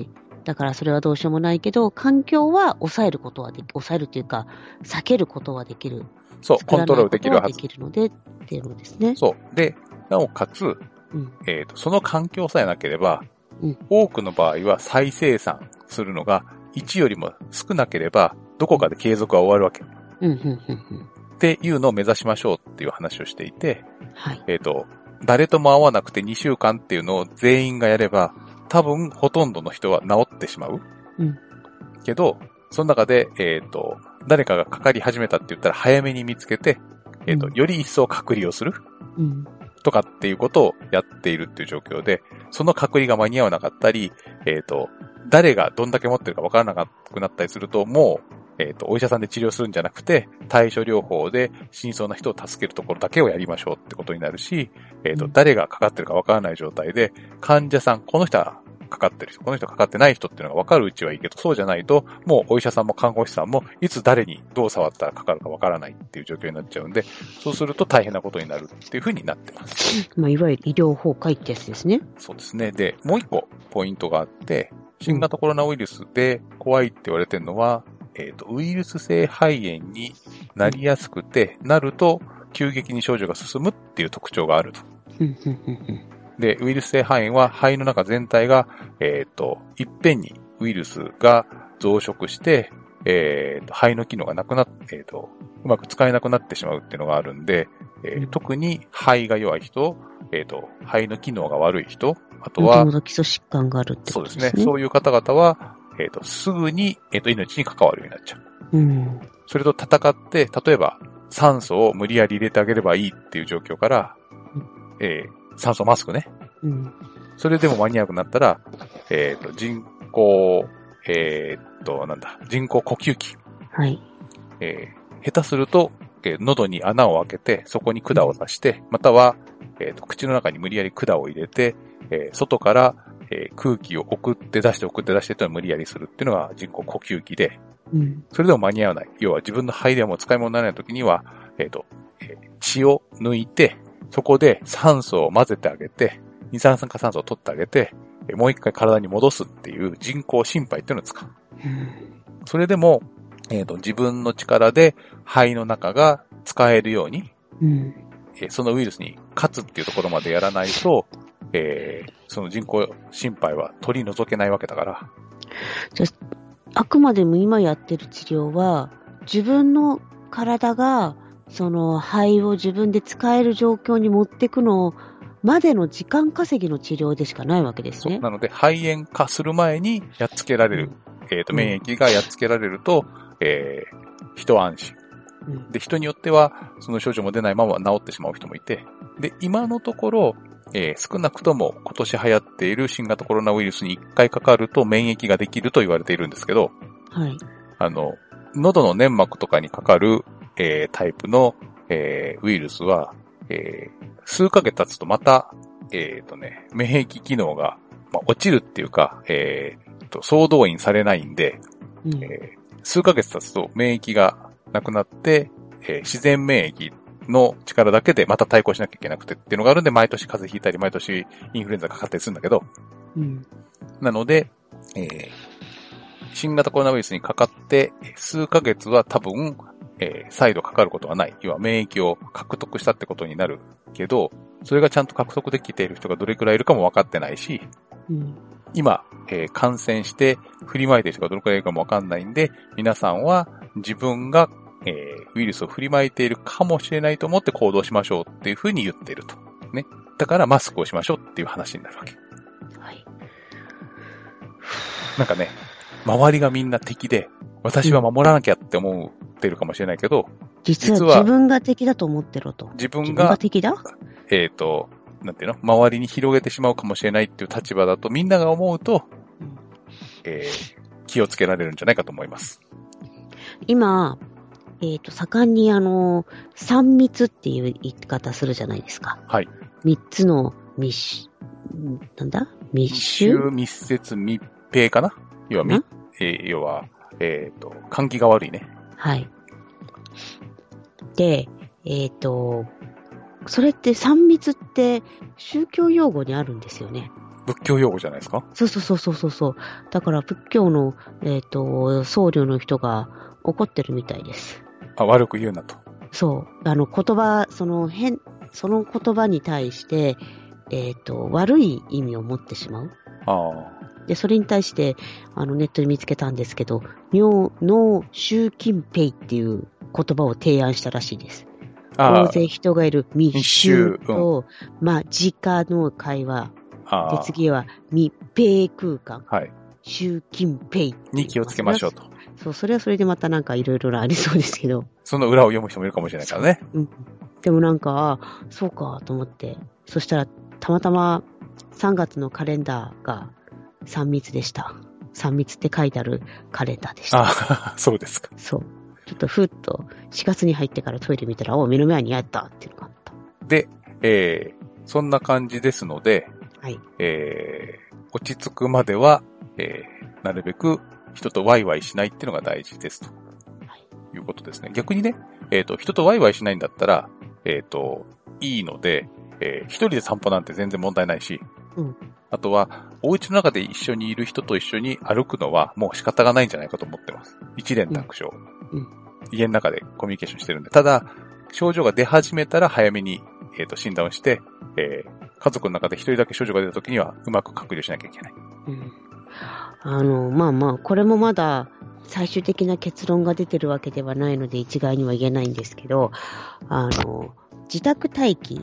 だからそれはどうしようもないけど、環境は抑えることは抑えるというか、避けることはできる。 そう、コントロールできるはず。 できるので、っていうのですね。 そう。で、なおかつ、その環境さえなければ、多くの場合は再生産するのが1よりも少なければ、どこかで継続は終わるわけ。っていうのを目指しましょうっていう話をしていて、はい、誰とも会わなくて2週間っていうのを全員がやれば、多分ほとんどの人は治ってしまう。けど、その中で、誰かがかかり始めたって言ったら早めに見つけて、より一層隔離をする。とかっていうことをやっているっていう状況で、その隔離が間に合わなかったり、誰がどんだけ持ってるかわからなくなったりすると、もう、お医者さんで治療するんじゃなくて、対処療法で真相な人を助けるところだけをやりましょうってことになるし、誰がかかってるかわからない状態で、患者さん、この人はかかってる人、この人かかってない人っていうのが分かるうちはいいけど、そうじゃないと、もうお医者さんも看護師さんも、いつ誰にどう触ったらかかるか分からないっていう状況になっちゃうんで、そうすると大変なことになるっていうふうになってます。 まあ、いわゆる医療崩壊ってやつですね。 そうですね。で、もう一個ポイントがあって、新型コロナウイルスで怖いって言われてるのは、ウイルス性肺炎になりやすくて、なると急激に症状が進むっていう特徴があると。で、ウイルス性肺炎は肺の中全体が、いっぺんにウイルスが増殖して、肺の機能がなくなって、うまく使えなくなってしまうっていうのがあるんで、特に肺が弱い人、肺の機能が悪い人、あとは、 もともと基礎疾患があるってことですね。 そうですね。そういう方々は、すぐに、命に関わるようになっちゃう。それと戦って、例えば、酸素を無理やり入れてあげればいいっていう状況から、酸素マスクね。それでも間に合わなくなったら、人工呼吸器。 はい。 下手すると、喉に穴を開けて、そこに管を刺して、または、口の中に無理やり管を入れて、外から、空気を送って出してっていうのを無理やりするっていうのが人工呼吸器で、それでも間に合わない。要は自分の肺ではもう使い物にならないときには、血を抜いて、そこで酸素を混ぜてあげて、二酸化酸素を取ってあげて、もう一回体に戻すっていう人工心肺っていうのを使う。それでも、自分の力で肺の中が使えるように、そのウイルスに勝つっていうところまでやらないと、その人工心肺は取り除けないわけだから。 じゃあくまでも今やってる治療は、自分の体が、その肺を自分で使える状況に持っていくのまでの時間稼ぎの治療でしかないわけですね。 そうなので、肺炎化する前にやっつけられる。免疫がやっつけられると、一安心。で、人によっては、その症状も出ないまま治ってしまう人もいて、で、今のところ、少なくとも今年流行っている新型コロナウイルスに1回かかると免疫ができると言われているんですけど、 はい。 喉の粘膜とかにかかる、タイプの、ウイルスは、数ヶ月経つとまた、免疫機能が、落ちるっていうか、総動員されないんで、数ヶ月経つと免疫がなくなって、自然免疫の力だけでまた対抗しなきゃいけなくてっていうのがあるんで、毎年風邪ひいたり、毎年インフルエンザかかったりするんだけど、なので、新型コロナウイルスにかかって数ヶ月は多分、再度かかることはない。要は免疫を獲得したってことになるけど、それがちゃんと獲得できている人がどれくらいいるかも分かってないし、今、感染して振りまいている人がどれくらいいるかも分かんないんで、皆さんは自分が、ウイルスを振りまいているかもしれないと思って行動しましょうっていうふうに言っていると。ね。だからマスクをしましょうっていう話になるわけ。 はい。 なんかね、周りがみんな敵で、私は守らなきゃって思ってるかもしれないけど、 実は自分が敵だと思ってろと。 自分が敵だ？ なんていうの？周りに広げてしまうかもしれないっていう立場だとみんなが思うと、気をつけられるんじゃないかと思います。 今、盛んに3密っていう言い方するじゃないですか。 はい。 3つの密集密接密閉かな？要は換気が悪いね。 はい。で、それって3密って宗教用語にあるんですよね。 仏教用語じゃないですか？ そう。だから仏教の、僧侶の人が怒ってるみたいです。 悪く言うなと。 そう。言葉、その言葉に対して、悪い意味を持ってしまう。で、それに対して、ネットで見つけたんですけど、農習近平っていう言葉を提案したらしいです。大勢人がいる密集と、時間の会話。で、次は密閉空間。 はい。 習近平に気をつけましょうと。 そう、それはそれでまたなんかいろいろありそうですけど。 その裏を読む人もいるかもしれないからね。 でもなんか、そうかと思って。そしたら、たまたま3月のカレンダーが3密でした。3密って書いてあるカレンダーでした。 そうですか。 そう。ちょっとふっと4月に入ってからトイレ見たら、目の前にあったっていうのがあった。 で、そんな感じですので、 はい。 落ち着くまでは、なるべく人とワイワイしないっていうのが大事ですと。いうことですね。逆にね、人とワイワイしないんだったら、いいので、一人で散歩なんて全然問題ないし、あとは、お家の中で一緒にいる人と一緒に歩くのはもう仕方がないんじゃないかと思ってます。一連卓上。家の中でコミュニケーションしてるんで。ただ、症状が出始めたら早めに、診断をして、家族の中で一人だけ症状が出た時にはうまく隔離しなきゃいけない。 これもまだ最終的な結論が出てるわけではないので一概には言えないんですけど、自宅待機、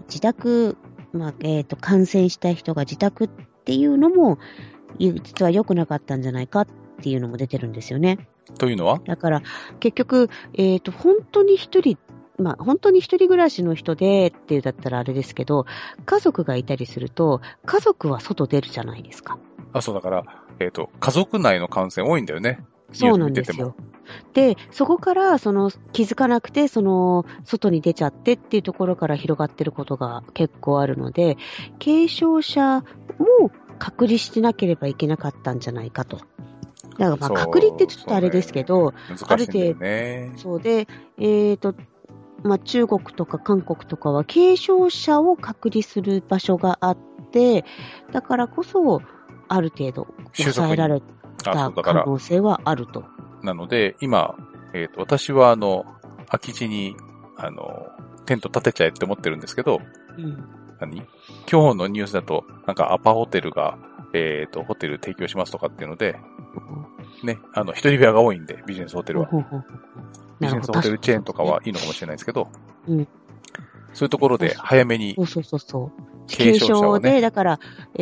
感染した人が自宅っていうのも、実は良くなかったんじゃないかっていうのも出てるんですよね。 というのは？ だから、結局、本当に一人暮らしの人でっていうだったらあれですけど、家族がいたりすると、家族は外出るじゃないですか。 そうだから、家族内の感染多いんだよね。 そうなんですよ。で、そこから、気づかなくて、外に出ちゃってっていうところから広がってることが結構あるので、軽症者も隔離してなければいけなかったんじゃないかと。だから隔離ってちょっとあれですけど、 難しいんだよね。 そうで、中国とか韓国とかは軽症者を隔離する場所があって、だからこそ、ある程度抑えられた可能性はあると。 なので、今、私は空き地に、テント立てちゃえって思ってるんですけど、今日のニュースだと、なんかアパホテルが、ホテル提供しますとかっていうので、ね、一人部屋が多いんで、ビジネスホテルは。ビジネスホテルチェーンとかはいいのかもしれないですけど、そういうところで早めに、 軽症で、だから、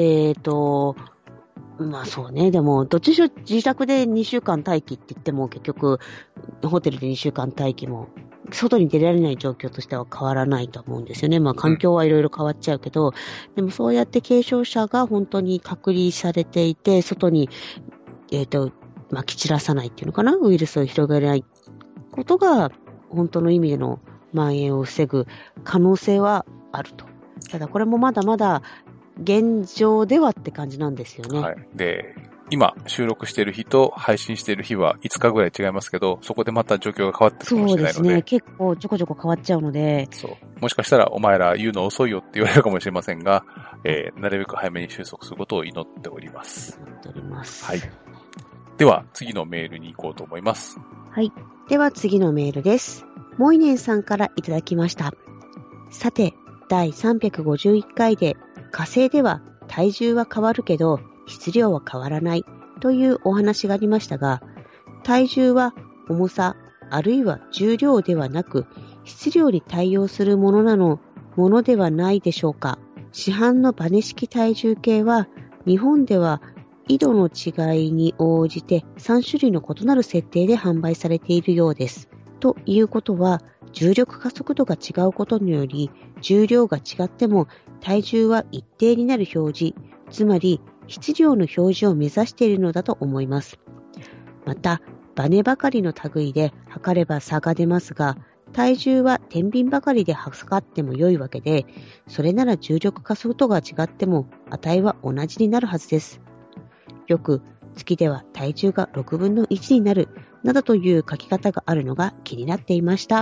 そうね。でも、どっちにしろ自宅で2週間待機って言っても、結局、ホテルで2週間待機も、外に出られない状況としては変わらないと思うんですよね。環境はいろいろ変わっちゃうけど、でもそうやって軽症者が本当に隔離されていて、外に、まき散らさないっていうのかな、ウイルスを広げないことが、本当の意味での蔓延を防ぐ可能性はあると。ただこれもまだまだ現状ではって感じなんですよね。 はい。で、今収録している日と配信している日は5日ぐらい違いますけど、そこでまた状況が変わってるかもしれないので。 そうですね。結構ちょこちょこ変わっちゃうので。 そう。もしかしたらお前ら言うの遅いよって言われるかもしれませんが、なるべく早めに収束することを祈っております。 祈っております。 はい。では次のメールに行こうと思います。 はい。では次のメールです。モイネンさんからいただきました。さて、第351回で火星では体重は変わるけど質量は変わらないというお話がありましたが、体重は重さあるいは重量ではなく質量に対応するものではないでしょうか。市販のバネ式体重計は日本では緯度の違いに応じて3種類の異なる設定で販売されているようです。ということは、重力加速度が違うことにより、重量が違っても体重は一定になる表示、つまり質量の表示を目指しているのだと思います。また、バネばかりの類で測れば差が出ますが、体重は天秤ばかりで測っても良いわけで、それなら重力加速度が違っても値は同じになるはずです。よく月では体重が6分の1になるなどという書き方があるのが気になっていました。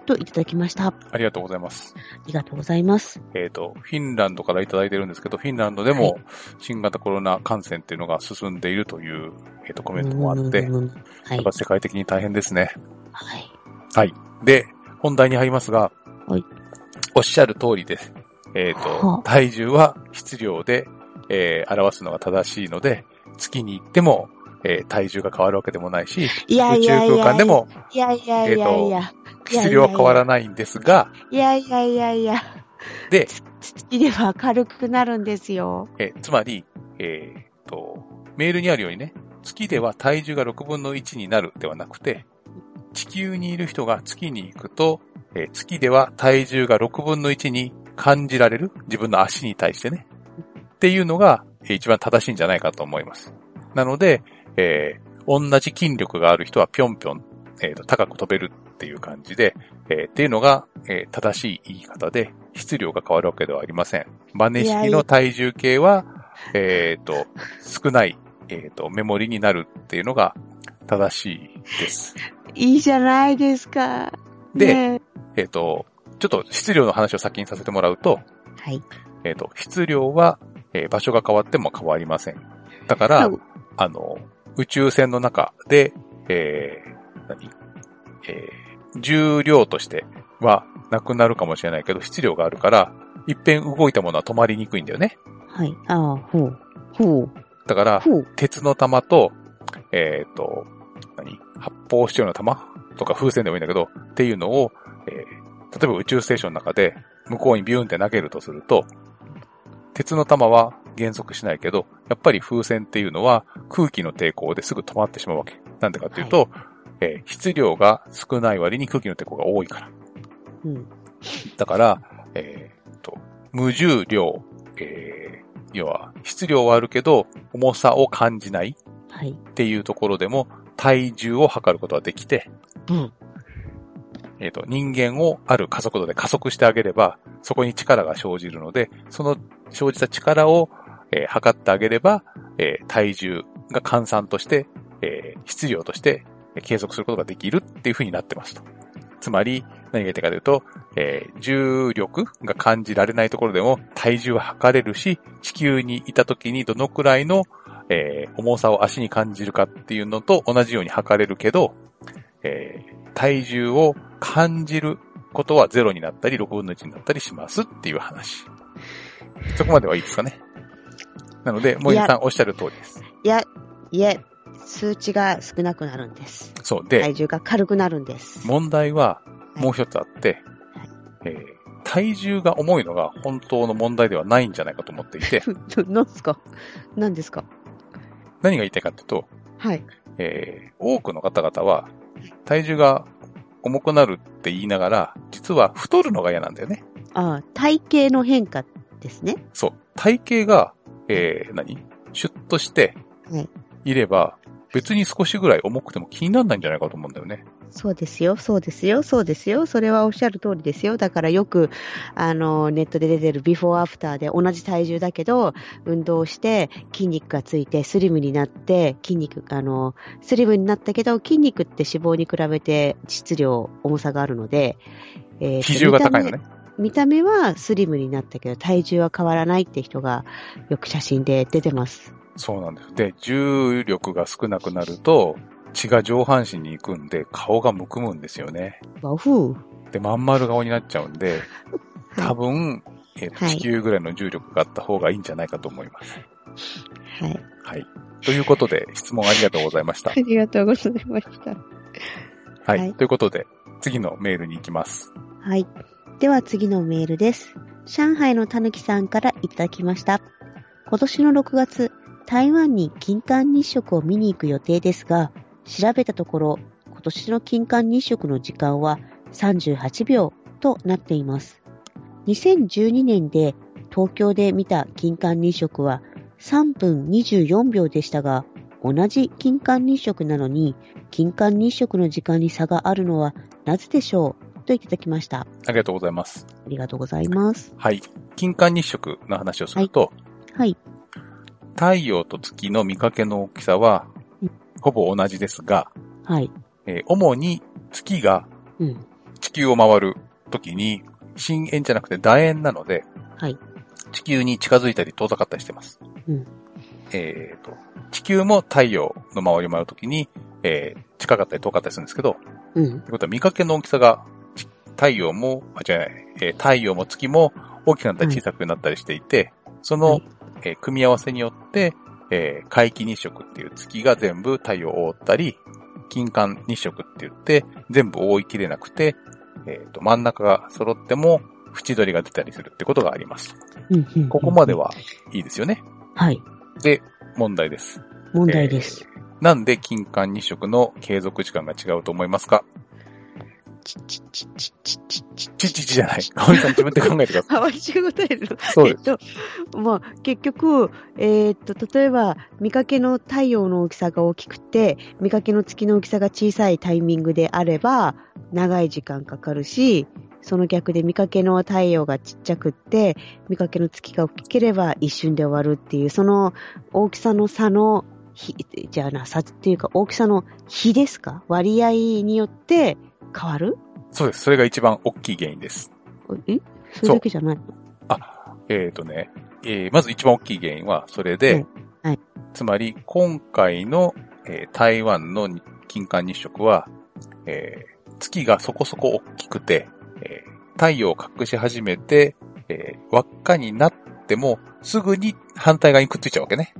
といただきました。 ありがとうございます。 ありがとうございます。 フィンランドからいただいてるんですけど、フィンランドでも新型コロナ感染っていうのが進んでいるという、コメントもあって、 はい、 やっぱ世界的に大変ですね。 はい。 はい。で、本題に入りますが、 はい、 おっしゃる通りです。体重は質量で、表すのが正しいので、月に行っても、体重が変わるわけでもないし、宇宙空間でも、質量は変わらないんですが、で、 月では軽くなるんですよ。 つまり、メールにあるようにね、月では体重が6分の1になるではなくて、地球にいる人が月に行くと、月では体重が6分の1に感じられる、自分の足に対してね、っていうのが一番正しいんじゃないかと思います。なので、同じ筋力がある人はぴょんぴょん、高く飛べるっていう感じで、っていうのが、正しい言い方で、質量が変わるわけではありません。バネ式の体重計は、少ない、メモリになるっていうのが正しいです。 いいじゃないですか。 で、ちょっと質量の話を先にさせてもらうと、 はい。 質量は、場所が変わっても変わりません。だから、宇宙船の中で、重量としてはなくなるかもしれないけど、質量があるから、一遍動いたものは止まりにくいんだよね。 はい。ほう。 だから、鉄の玉と、発泡スチロールの玉とか風船でもいいんだけど、っていうのを、例えば宇宙ステーションの中で、向こうにビューンって投げるとすると、鉄の玉は減速しないけど、やっぱり風船っていうのは空気の抵抗ですぐ止まってしまうわけ。なんでかっていうと、質量が少ない割に空気の抵抗が多いから。だから、無重量、要は質量はあるけど重さを感じないっていうところでも体重を測ることができて、人間をある加速度で加速してあげれば、そこに力が生じるので、その生じた力を、測ってあげれば、体重が換算として、質量として計測することができるっていう風になってますと。つまり、何が言いたいかというと、重力が感じられないところでも体重は測れるし、地球にいた時にどのくらいの、重さを足に感じるかっていうのと同じように測れるけど、体重を感じることは0になったり6分の1になったりしますっていう話。そこまではいいですかね。なので、もえさんおっしゃる通りです。 いえ、数値が少なくなるんです。 そうで、 体重が軽くなるんです。 問題はもう一つあって、体重が重いのが本当の問題ではないんじゃないかと思っていて。 何ですか何が言いたいかというと、 はい。 多くの方々は体重が重くなるって言いながら、実は太るのが嫌なんだよね。 体型の変化ですね。 そう。体型が、シュッとしていれば、別に少しぐらい重くても気にならないんじゃないかと思うんだよね。 そうですよ。それはおっしゃる通りですよ。だからよく、ネットで出てるビフォーアフターで同じ体重だけど、運動して筋肉がついてスリムになって、スリムになったけど、筋肉って脂肪に比べて質量、重さがあるので、 比重が高いのね。 見た目はスリムになったけど、体重は変わらないって人がよく写真で出てます。 そうなんです。で、重力が少なくなると、血が上半身に行くんで、顔がむくむんですよね。で、まん丸顔になっちゃうんで、多分、地球ぐらいの重力があった方がいいんじゃないかと思います。 はい。 はい。ということで、質問ありがとうございました。 ありがとうございました。 はい。ということで、次のメールに行きます。 はい。では次のメールです。上海のたぬきさんからいただきました。今年の6月、台湾に金環日食を見に行く予定ですが、調べたところ、今年の金環日食の時間は38秒となっています。2012年で東京で見た金環日食は3分24秒でしたが、同じ金環日食なのに、金環日食の時間に差があるのはなぜでしょうといただきました。 ありがとうございます。 ありがとうございます。 はい。金環日食の話をすると、 はい。 太陽と月の見かけの大きさは、ほぼ同じですが、 はい。 主に月が地球を回るときに、深円じゃなくて楕円なので、 はい。 地球に近づいたり遠ざかったりしてます。 うん。 地球も太陽の周りを回るときに、近かったり遠かったりするんですけど、 うん。 ということは見かけの大きさが、太陽も月も大きくなったり小さくなったりしていて、その、組み合わせによって、皆既日食っていう月が全部太陽を覆ったり、金環日食って言って全部覆いきれなくて、真ん中が揃っても縁取りが出たりするってことがあります。ここまではいいですよね。 はい。 で、問題です。 問題です。 なんで金環日食の継続時間が違うと思いますか？ちじゃない。かおりさん自分で考えてください。 あ、私が答えるの。 そうです。 まあ、結局、例えば、見かけの太陽の大きさが大きくて、見かけの月の大きさが小さいタイミングであれば、長い時間かかるし、その逆で見かけの太陽がちっちゃくって、見かけの月が大きければ一瞬で終わるっていう、その大きさの差の、差っていうか大きさの比ですか？割合によって変わる？ そうです。それが一番大きい原因です。 それだけじゃないの？ まず一番大きい原因はそれで、 はい。 つまり今回の、台湾の金環日食は、月がそこそこ大きくて、太陽を隠し始めて、輪っかになってもすぐに反対側にくっついちゃうわけね。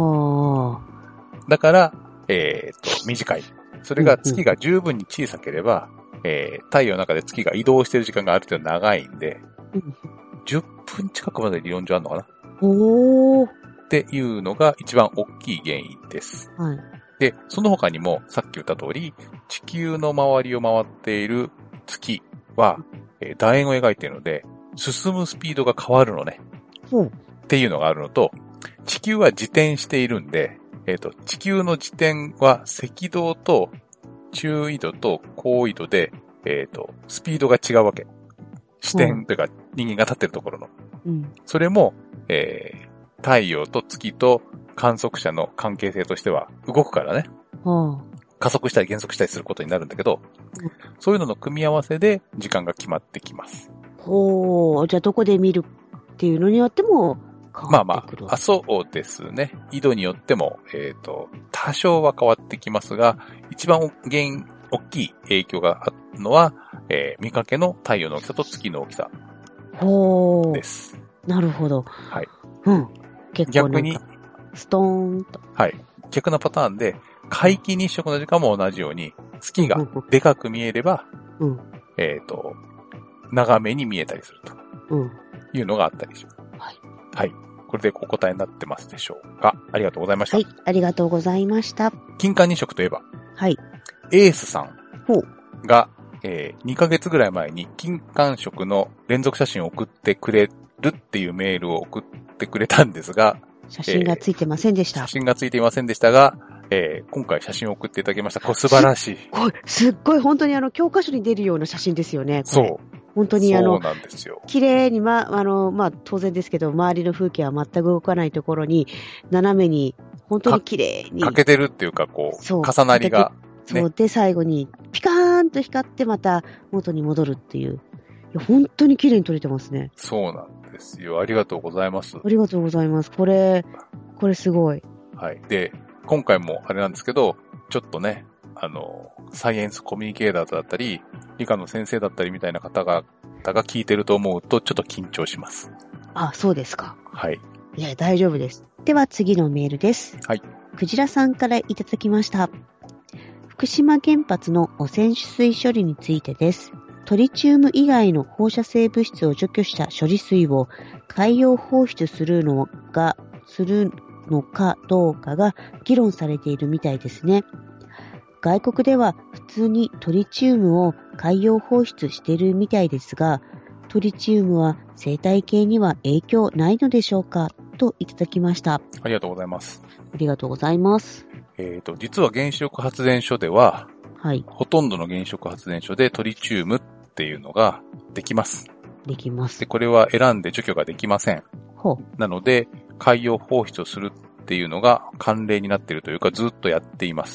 だから、短い。それが月が十分に小さければ、太陽の中で月が移動している時間がある程度長いんで、10分近くまで理論上あるのかなっていうのが一番大きい原因です。 はい。 で、その他にもさっき言った通り、地球の周りを回っている月は、楕円を描いているので、進むスピードが変わるのね。っていうのがあるのと、地球は自転しているんで、地球の自転は赤道と中緯度と高緯度で、スピードが違うわけ。視点というか人間が立ってるところの。それも、太陽と月と観測者の関係性としては動くからね。加速したり減速したりすることになるんだけど、そういうのの組み合わせで時間が決まってきます。 じゃあどこで見るっていうのによっても変わってくる。 そうですね。緯度によっても、多少は変わってきますが、一番大きい影響があるのは、見かけの太陽の大きさと月の大きさです。 なるほど。 はい。 結構逆に、ストーンと。 はい。逆なパターンで、皆既日食の時間も同じように、月がでかく見えれば、長めに見えたりするというのがあったりします。はい。これでお答えになってますでしょうか？ありがとうございました。 はい、ありがとうございました。 金環日食といえば、 はい。 エースさんが、2ヶ月ぐらい前に金環食の連続写真を送ってくれるっていうメールを送ってくれたんですが、 写真がついてませんでした。 写真がついていませんでしたが、今回写真を送っていただきました。これ素晴らしい。 すっごい本当に教科書に出るような写真ですよね。 そう。 本当にそうなんですよ。 綺麗に当然ですけど、周りの風景は全く動かないところに、斜めに、本当に綺麗に。 欠けてるっていうか、重なりが、 ね。そう。で、最後に、ピカーンと光ってまた元に戻るっていう。いや、本当に綺麗に撮れてますね。 そうなんですよ。ありがとうございます。 ありがとうございます。これすごい。 はい。で、今回もあれなんですけど、ちょっとね、サイエンスコミュニケーターだったり、理科の先生だったりみたいな方が聞いてると思うと、ちょっと緊張します。 あ、そうですか。 はい。 いや、大丈夫です。では次のメールです。 はい。 クジラさんからいただきました。福島原発の汚染水処理についてです。トリチウム以外の放射性物質を除去した処理水を海洋放出するのかどうかが議論されているみたいですね。外国では普通にトリチウムを海洋放出しているみたいですが、トリチウムは生態系には影響ないのでしょうかといただきました。 ありがとうございます。 ありがとうございます。 実は原子力発電所では、 はい。 ほとんどの原子力発電所でトリチウムっていうのができます。 できます。 で、これは選んで除去ができません。なので、海洋放出をするっていうのが慣例になっているというか、ずっとやっています。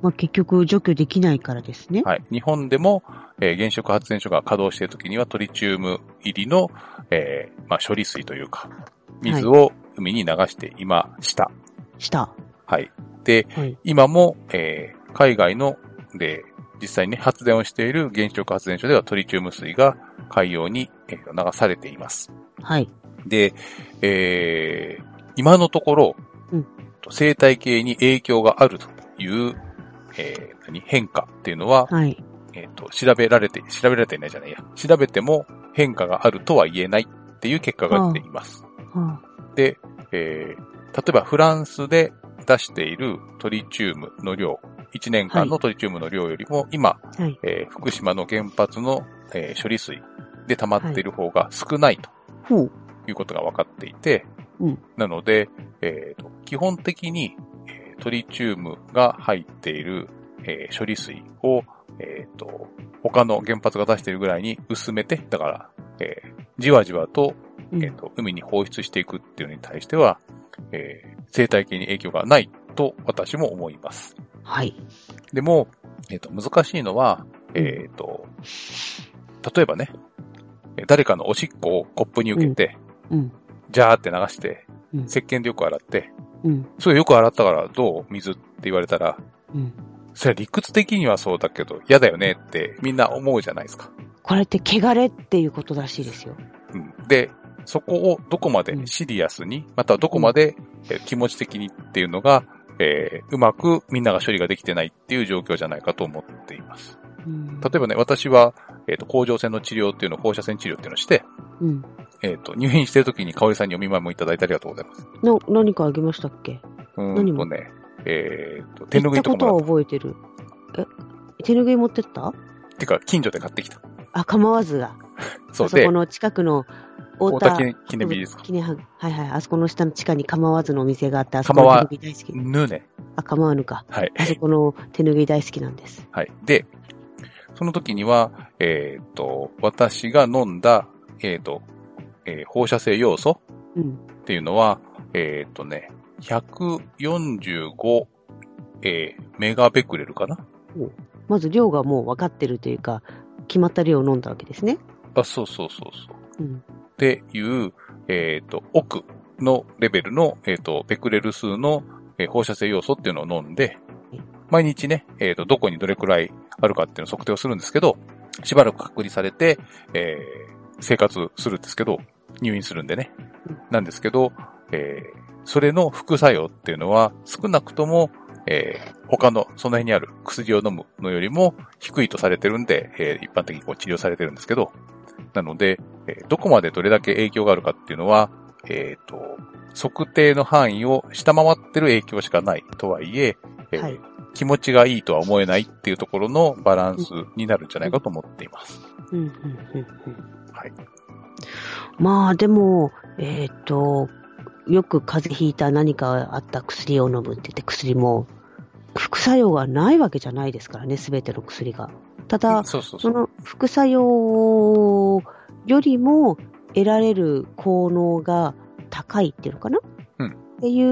まあ、結局除去できないからですね。 はい。日本でも、原子力発電所が稼働しているときにはトリチウム入りの、まあ、処理水というか、水を海に流していました。はい。で、 はい、 今も、海外の、で、実際にね、発電をしている原子力発電所ではトリチウム水が海洋に、流されています。 はい。 で、今のところ、生態系に影響があるという、変化っていうのは、 はい。 調べられていないじゃないや。調べても変化があるとは言えないっていう結果が出ています。で、例えばフランスで出しているトリチウムの量、1年間のトリチウムの量よりも今、はい、福島の原発の、処理水で溜まっている方が少ないということが分かっていて、なので、基本的に、トリチウムが入っている、処理水を、他の原発が出しているぐらいに薄めて、だから、じわじわと、海に放出していくっていうのに対しては、生態系に影響がないと私も思います。 はい。 でも、難しいのは、例えばね、誰かのおしっこをコップに受けて、ジャーって流して、石鹸でよく洗って、それよく洗ったからどう水って言われたら、それは理屈的にはそうだけど嫌だよねってみんな思うじゃないですか。 これって汚れっていうことらしいですよ。 で、そこをどこまでシリアスに、またはどこまで気持ち的にっていうのが、うまくみんなが処理ができてないっていう状況じゃないかと思っています。例えばね、私は、甲状腺の治療っていうのを放射線治療っていうのをして、入院してる時に香織さんにお見舞いもいただいてありがとうございます。 何かあげましたっけ？何もね、手拭いとかもらった。 ことは覚えてる。手拭い持ってった？ てか、近所で買ってきた。 構わずが。 そうで。あそこの近くの太田記念日ですか。 はいはい。あそこの下の地下に構わずのお店があって、あそこの手拭い大好き。 ぬね。 構わぬか。 はい。 あそこの手拭い大好きなんです。 はい。で、その時には、私が飲んだ、放射性ヨウ素っていうのは、145、メガベクレルかな。 まず量がもう分かってるというか、決まった量を飲んだわけですね。 そう。っていう、億のレベルの、ベクレル数の、放射性ヨウ素っていうのを飲んで、毎日ね、どこにどれくらいあるかっていうのを測定をするんですけど、しばらく隔離されて、生活するんですけど、入院するんでね。なんですけど、それの副作用っていうのは少なくとも、他のその辺にある薬を飲むのよりも低いとされてるんで、一般的にこう治療されてるんですけど、なので、どこまでどれだけ影響があるかっていうのは、測定の範囲を下回ってる影響しかないとはいえ、気持ちがいいとは思えないっていうところのバランスになるんじゃないかと思っています。はい。 まあでも、よく風邪ひいた何かあった薬を飲むって言って薬も副作用がないわけじゃないですからね、すべての薬が。ただ、その副作用よりも得られる効能が高いっていうのかな、っていう、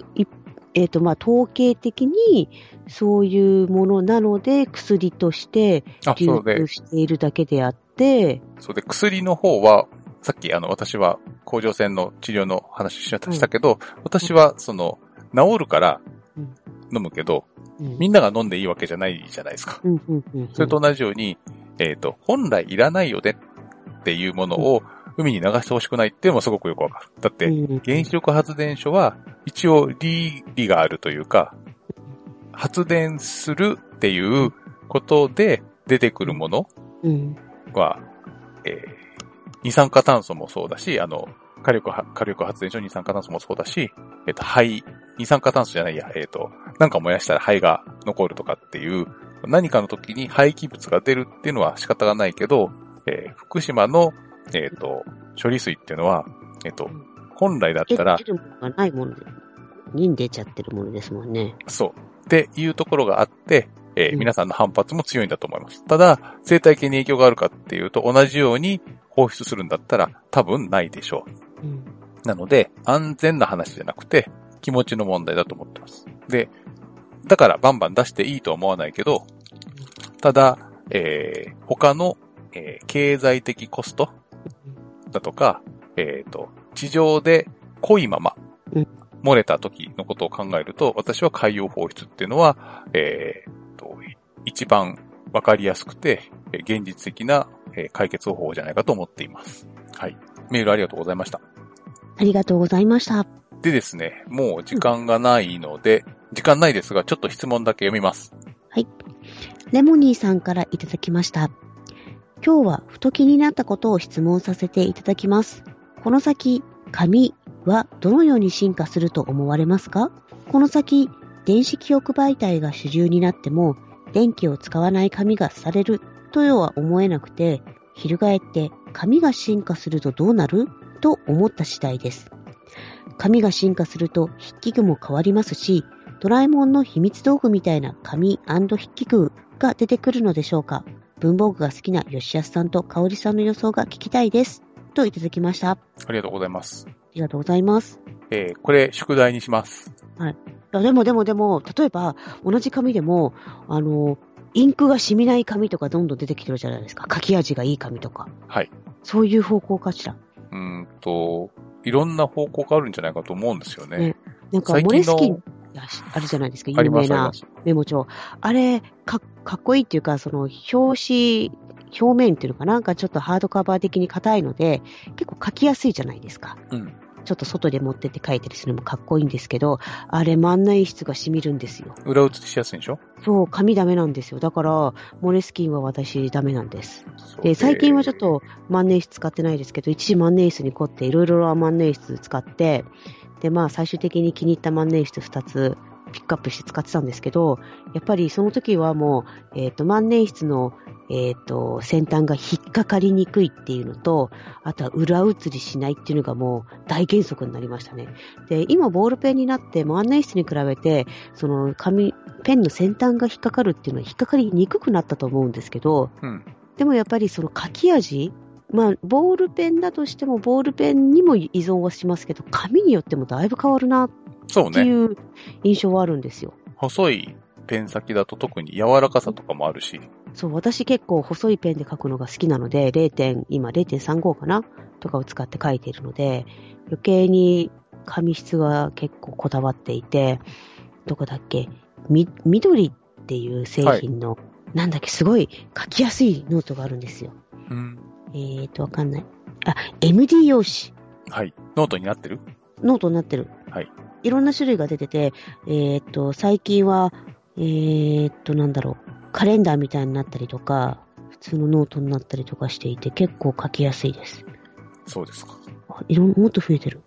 まあ、統計的にそういうものなので薬として流通しているだけであって、 そうで、薬の方は、さっき私は甲状腺の治療の話したけど、私は治るから飲むけど、みんなが飲んでいいわけじゃないじゃないですか。それと同じように、本来いらないよねっていうものを海に流してほしくないっていうのもすごくよくわかる。だって、原子力発電所は一応理があるというか、発電するっていうことで出てくるものは、二酸化炭素もそうだし、火力発電所二酸化炭素もそうだし、二酸化炭素じゃないや、なんか燃やしたら灰が残るとかっていう、何かの時に廃棄物が出るっていうのは仕方がないけど、福島の、処理水っていうのは、本来だったら、 出るものがないものに出ちゃってるものですもんね。 そう。っていうところがあって、皆さんの反発も強いんだと思います。ただ、生態系に影響があるかっていうと、同じように放出するんだったら多分ないでしょう。なので、安全な話じゃなくて、気持ちの問題だと思ってます。で、 だからバンバン出していいとは思わないけど、ただ、他の、経済的コストだとか、地上で濃いまま漏れた時のことを考えると、私は海洋放出っていうのは、一番わかりやすくて、現実的な解決方法じゃないかと思っています。はい。メールありがとうございました。 ありがとうございました。 でですね、もう時間がないので、時間ないですが、ちょっと質問だけ読みます。 はい。レモニーさんからいただきました。今日はふと気になったことを質問させていただきます。この先、紙はどのように進化すると思われますか？この先、電子記憶媒体が主流になっても、電気を使わない紙がされるとは思えなくて、翻って紙が進化するとどうなる？と思った次第です。紙が進化すると筆記具も変わりますし、ドラえもんの秘密道具みたいな紙&筆記具が出てくるのでしょうか。文房具が好きな吉安さんと香織さんの予想が聞きたいです。といただきました。 ありがとうございます。 ありがとうございます。 これ宿題にします。 はい。でも、例えば同じ紙でも、インクが染みない紙とかどんどん出てきてるじゃないですか。書き味がいい紙とか。 はい。 そういう方向かしら。 いろんな方向があるんじゃないかと思うんですよね。 ね、なんかモレスキンあるじゃないですか、有名なメモ帳。あれかっこいいっていうか、その表面っていうのかなんかちょっとハードカバー的に硬いので、結構書きやすいじゃないですか。うん。ちょっと外で持ってって書いたりするのもかっこいいんですけど、あれ万年筆が染みるんですよ。 裏写しやすいんでしょ？そう、 紙ダメなんですよ。だから、モレスキンは私ダメなんです。で、最近はちょっと万年筆使ってないですけど、一時万年筆に凝っていろいろ万年筆使って、で、まあ最終的に気に入った万年筆2つピックアップして使ってたんですけど、やっぱりその時はもう、万年筆の先端が引っかかりにくいっていうのと、あとは裏写りしないっていうのがもう大原則になりましたね。で、今ボールペンになって万年筆に比べて、そのペンの先端が引っかかるっていうのは引っかかりにくくなったと思うんですけど、うん、でもやっぱりその書き味、まあ、ボールペンだとしてもボールペンにも依存はしますけど、紙によってもだいぶ変わるなっていう印象はあるんですよ。 細いペン先だと特に柔らかさとかもあるし。 そう、私結構細いペンで書くのが好きなので、今 0.35 かなとかを使って書いているので、余計に紙質が結構こだわっていて、どこだっけ、緑っていう製品の、はい、なんだっけ、すごい書きやすいノートがあるんですよ。うん、わかんない。MD 用紙。 はい。ノートになってる？ ノートになってる。はい。いろんな種類が出てて、最近は、なんだろう、カレンダーみたいになったりとか、普通のノートになったりとかしていて、結構書きやすいです。 そうですか。 もっと増えてる。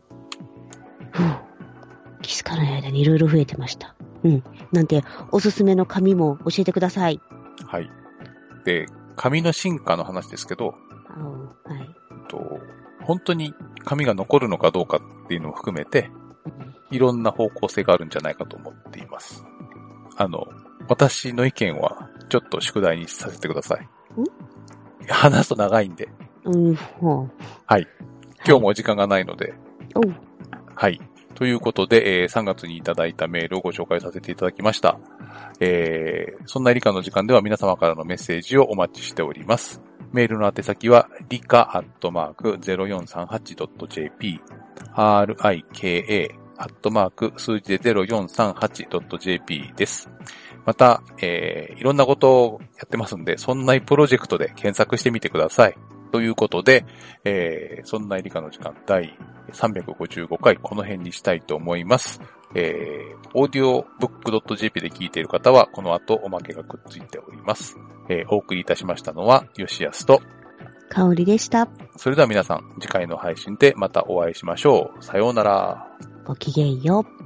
気づかない間にいろいろ増えてました。うん。なんて、おすすめの紙も教えてください。 はい。で、紙の進化の話ですけど、 はい。 本当に紙が残るのかどうかっていうのを含めて、いろんな方向性があるんじゃないかと思っています。私の意見はちょっと宿題にさせてください。話すと長いんで。はい。今日もお時間がないので。はい。ということで、3月にいただいたメールをご紹介させていただきました。そんな理科の時間では皆様からのメッセージをお待ちしております。メールの宛先は理科@0438.jp rika@ 数字で 0438.jp です。また、いろんなことをやってますんで、そんないプロジェクトで検索してみてください。ということで、そんな理科の時間第355回この辺にしたいと思います。audiobook.jp で聞いている方はこの後おまけがくっついております。お送りいたしましたのは吉安と香織でした。 それでは皆さん次回の配信でまたお会いしましょう。さようなら。 ごきげんよう。